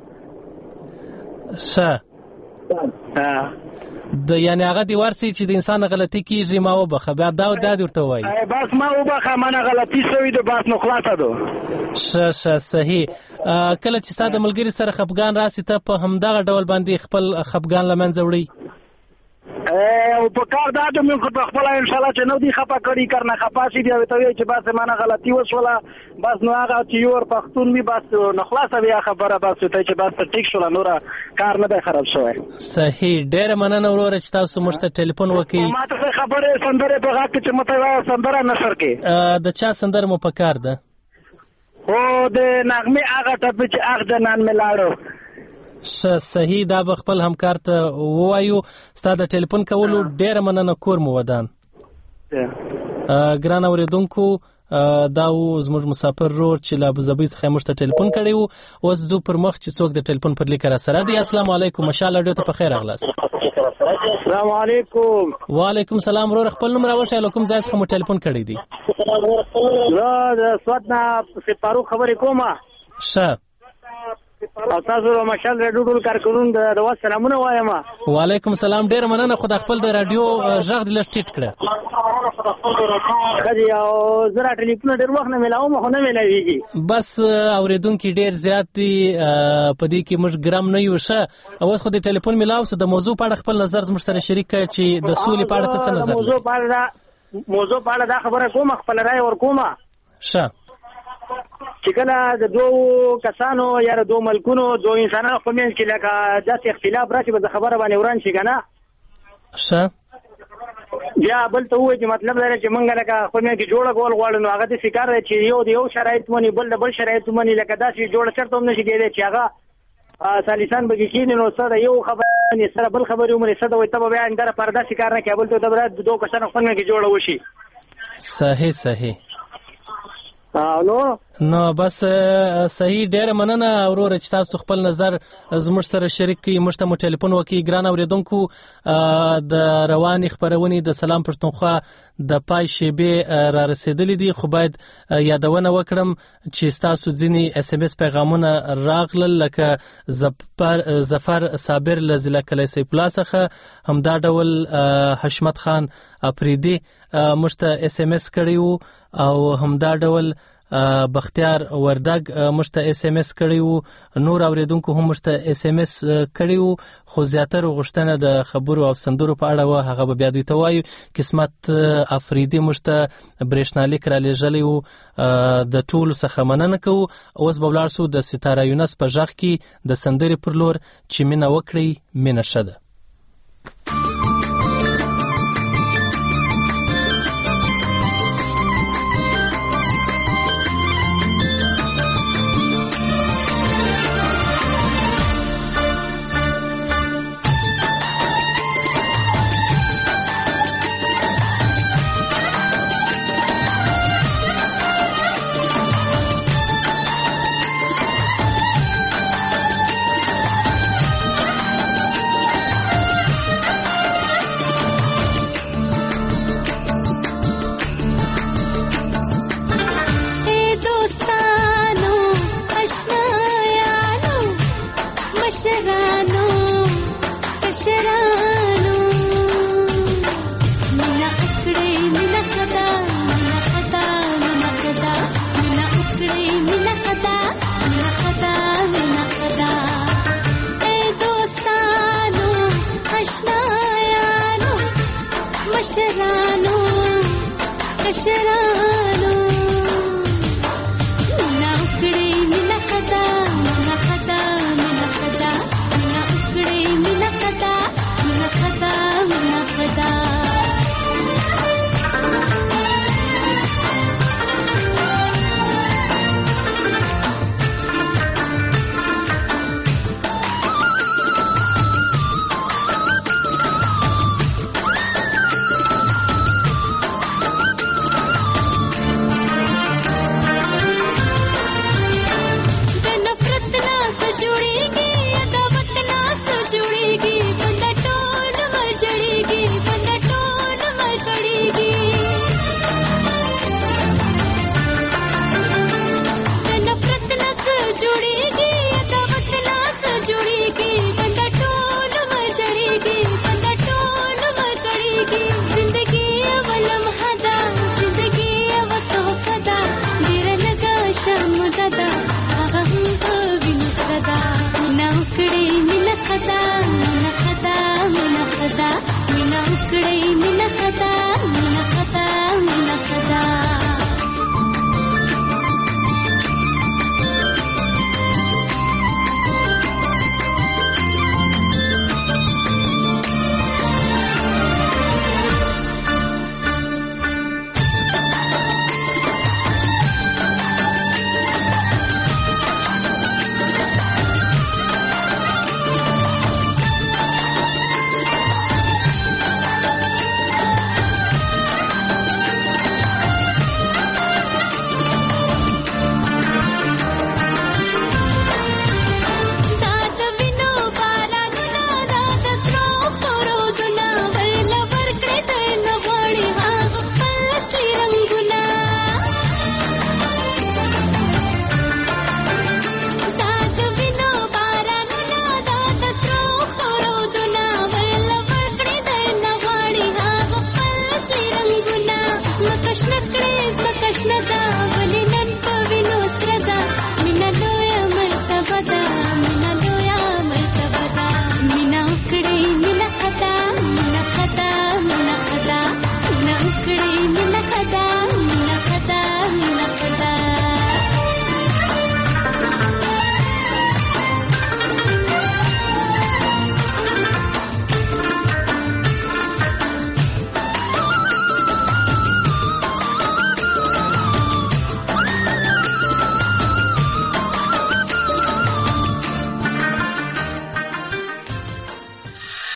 ښه، د یعنی هغه دی ورسي چې د انسان غلطي کیږي ما وبخه، بیا دا دا ورته وایي بس ما وبخه، ما نه غلطي شوې ده، بس نو خلاصه ده. ښه ښه، صحیح. کله چې ستا د ملګري سره خفګان راسي، ته په همدغه ډول باندې خپل خفګان له منځه وړئ؟ او په کار دا ده موږ په خپله انشاءالله چې نو دي خفه کړي، کار نه خفه شي، بیا ورته وایي چې بس ما نه غلطي وشوله، بس نو هغه چې یو ور پښتون وي بس نو خلاصه بیا خبره بس ته چې بس ټیک شوله، نوره کار نه دی خراب شوی. صحیح، ډېره مننه وروره چې تاسو موږ ته ټلیفون وکړئ. ما ته خبرې سندرې په غږ کې چې مته وایه سندره نشر کې. د چا سندره مو په کار ده؟ هو د نغمې هغه ټپې چې اخ جنان مې لاړو. ښه، صحیح، دا به خپل همکار ته ووایو. ستا د ټلیفون کولو ډېره مننه، کور مو ودان. ګران اورېدونکو، دا و زموږ مسافر رور چې له ابوظبي څخه موږ ته ټلیفون کړی و. اوس ځو پر مخ چې څوک د ټلیفون پر لیکه را سره دی. السلام علیکم، مشال راډیو ته په خیر راغلاست. السلام علیکم. وعلیکم السلام. ورور خپل نوم راوښایه، له کوم ځای څخه مو ټلیفون کړی دی؟ زه د سوات نه سپارو خبرې کوم. ښه، او تاسو د مشال راډیو ټول کارکونکو د روا سلامونه وایم. وعلیکم السلام. ډېر مننه، خو د خپل د راډیو غږ دې لږ ټیټ کړه. خدای او زه را ټلیفون ډېر وخت نه ملاوم، خو نه ملاویږي. بس اوریدونکي ډېر زیات دي، په دې کې موږ ګرام نه یو. ښه، اوس خو د ټلیفون ملاو سه، د موضوع په اړه خپل نظر زموږ سره شریک کړه چې د سولې په اړه ته څه نظر لري؟ موضوع په اړه موضوع په اړه دا خبره کوم، خپل رائے ورکوم. ښه، چې کله د دوه کسانو یا د دوه ملکونو دوه انسانانو په منځ کې لکه داسې اختلاف راشي، به خبره باندې وران شي که نه؟ ښه، بیا بل ته ووایي چې مطلب دا دی چې موږ لکه په منځ کې جوړه کول غواړو، نو هغه داسې کار دی چې یو د یو شرایط مني، بل د بل شرایط مني، لکه داسې جوړه چېرته هم نشي کېدی چې هغه سالیسان به کېني، نو څه د یو خبرې ومني، څه د بل خبرې ومني، څه د وایي ته به بیا اندره پر داسې کار نه کوې، بل ته د دوه کسانو په منځ کې جوړه وشي. صحیح صحیح. نو نو بس صحیح ډېره مننه وروره چې تاسو خپل نظر زموږ سره شریک کړئ. موږ ته مو ټلیفون وکړئ. ګران اورېدونکو، د روانې خپرونې د سلام پښتونخوا د پای شیبې را رسېدلې دي، خو باید یادونه وکړم چې ستاسو ځینې اس ام اس پیغامونه راغلل، لکه ظفر ظفر صابر له ضلع کلی سیف الله څخه، همدا ډول حشمت خان افریدي موږ ته اس ام اس کړی وو، او همدا ډول بختیار وردګ موږ ته اس ام اس کړی وو. نور اوریدونکو هم موږ ته اس ام اس کړی وو، خو زیاتره غوښتنه د خبرو او سندرو په اړه وه. هغه به بیا دوی ته وایو. قسمت افریدي موږ ته برېښنالیک را لېږلی وو، د ټولو څخه مننه کوو. اوس به ولاړ سو د ستاره یونس په غږ کې د سندرې پر لور چې مینه وکړئ مینه ښه ده. مینا وکړې مینا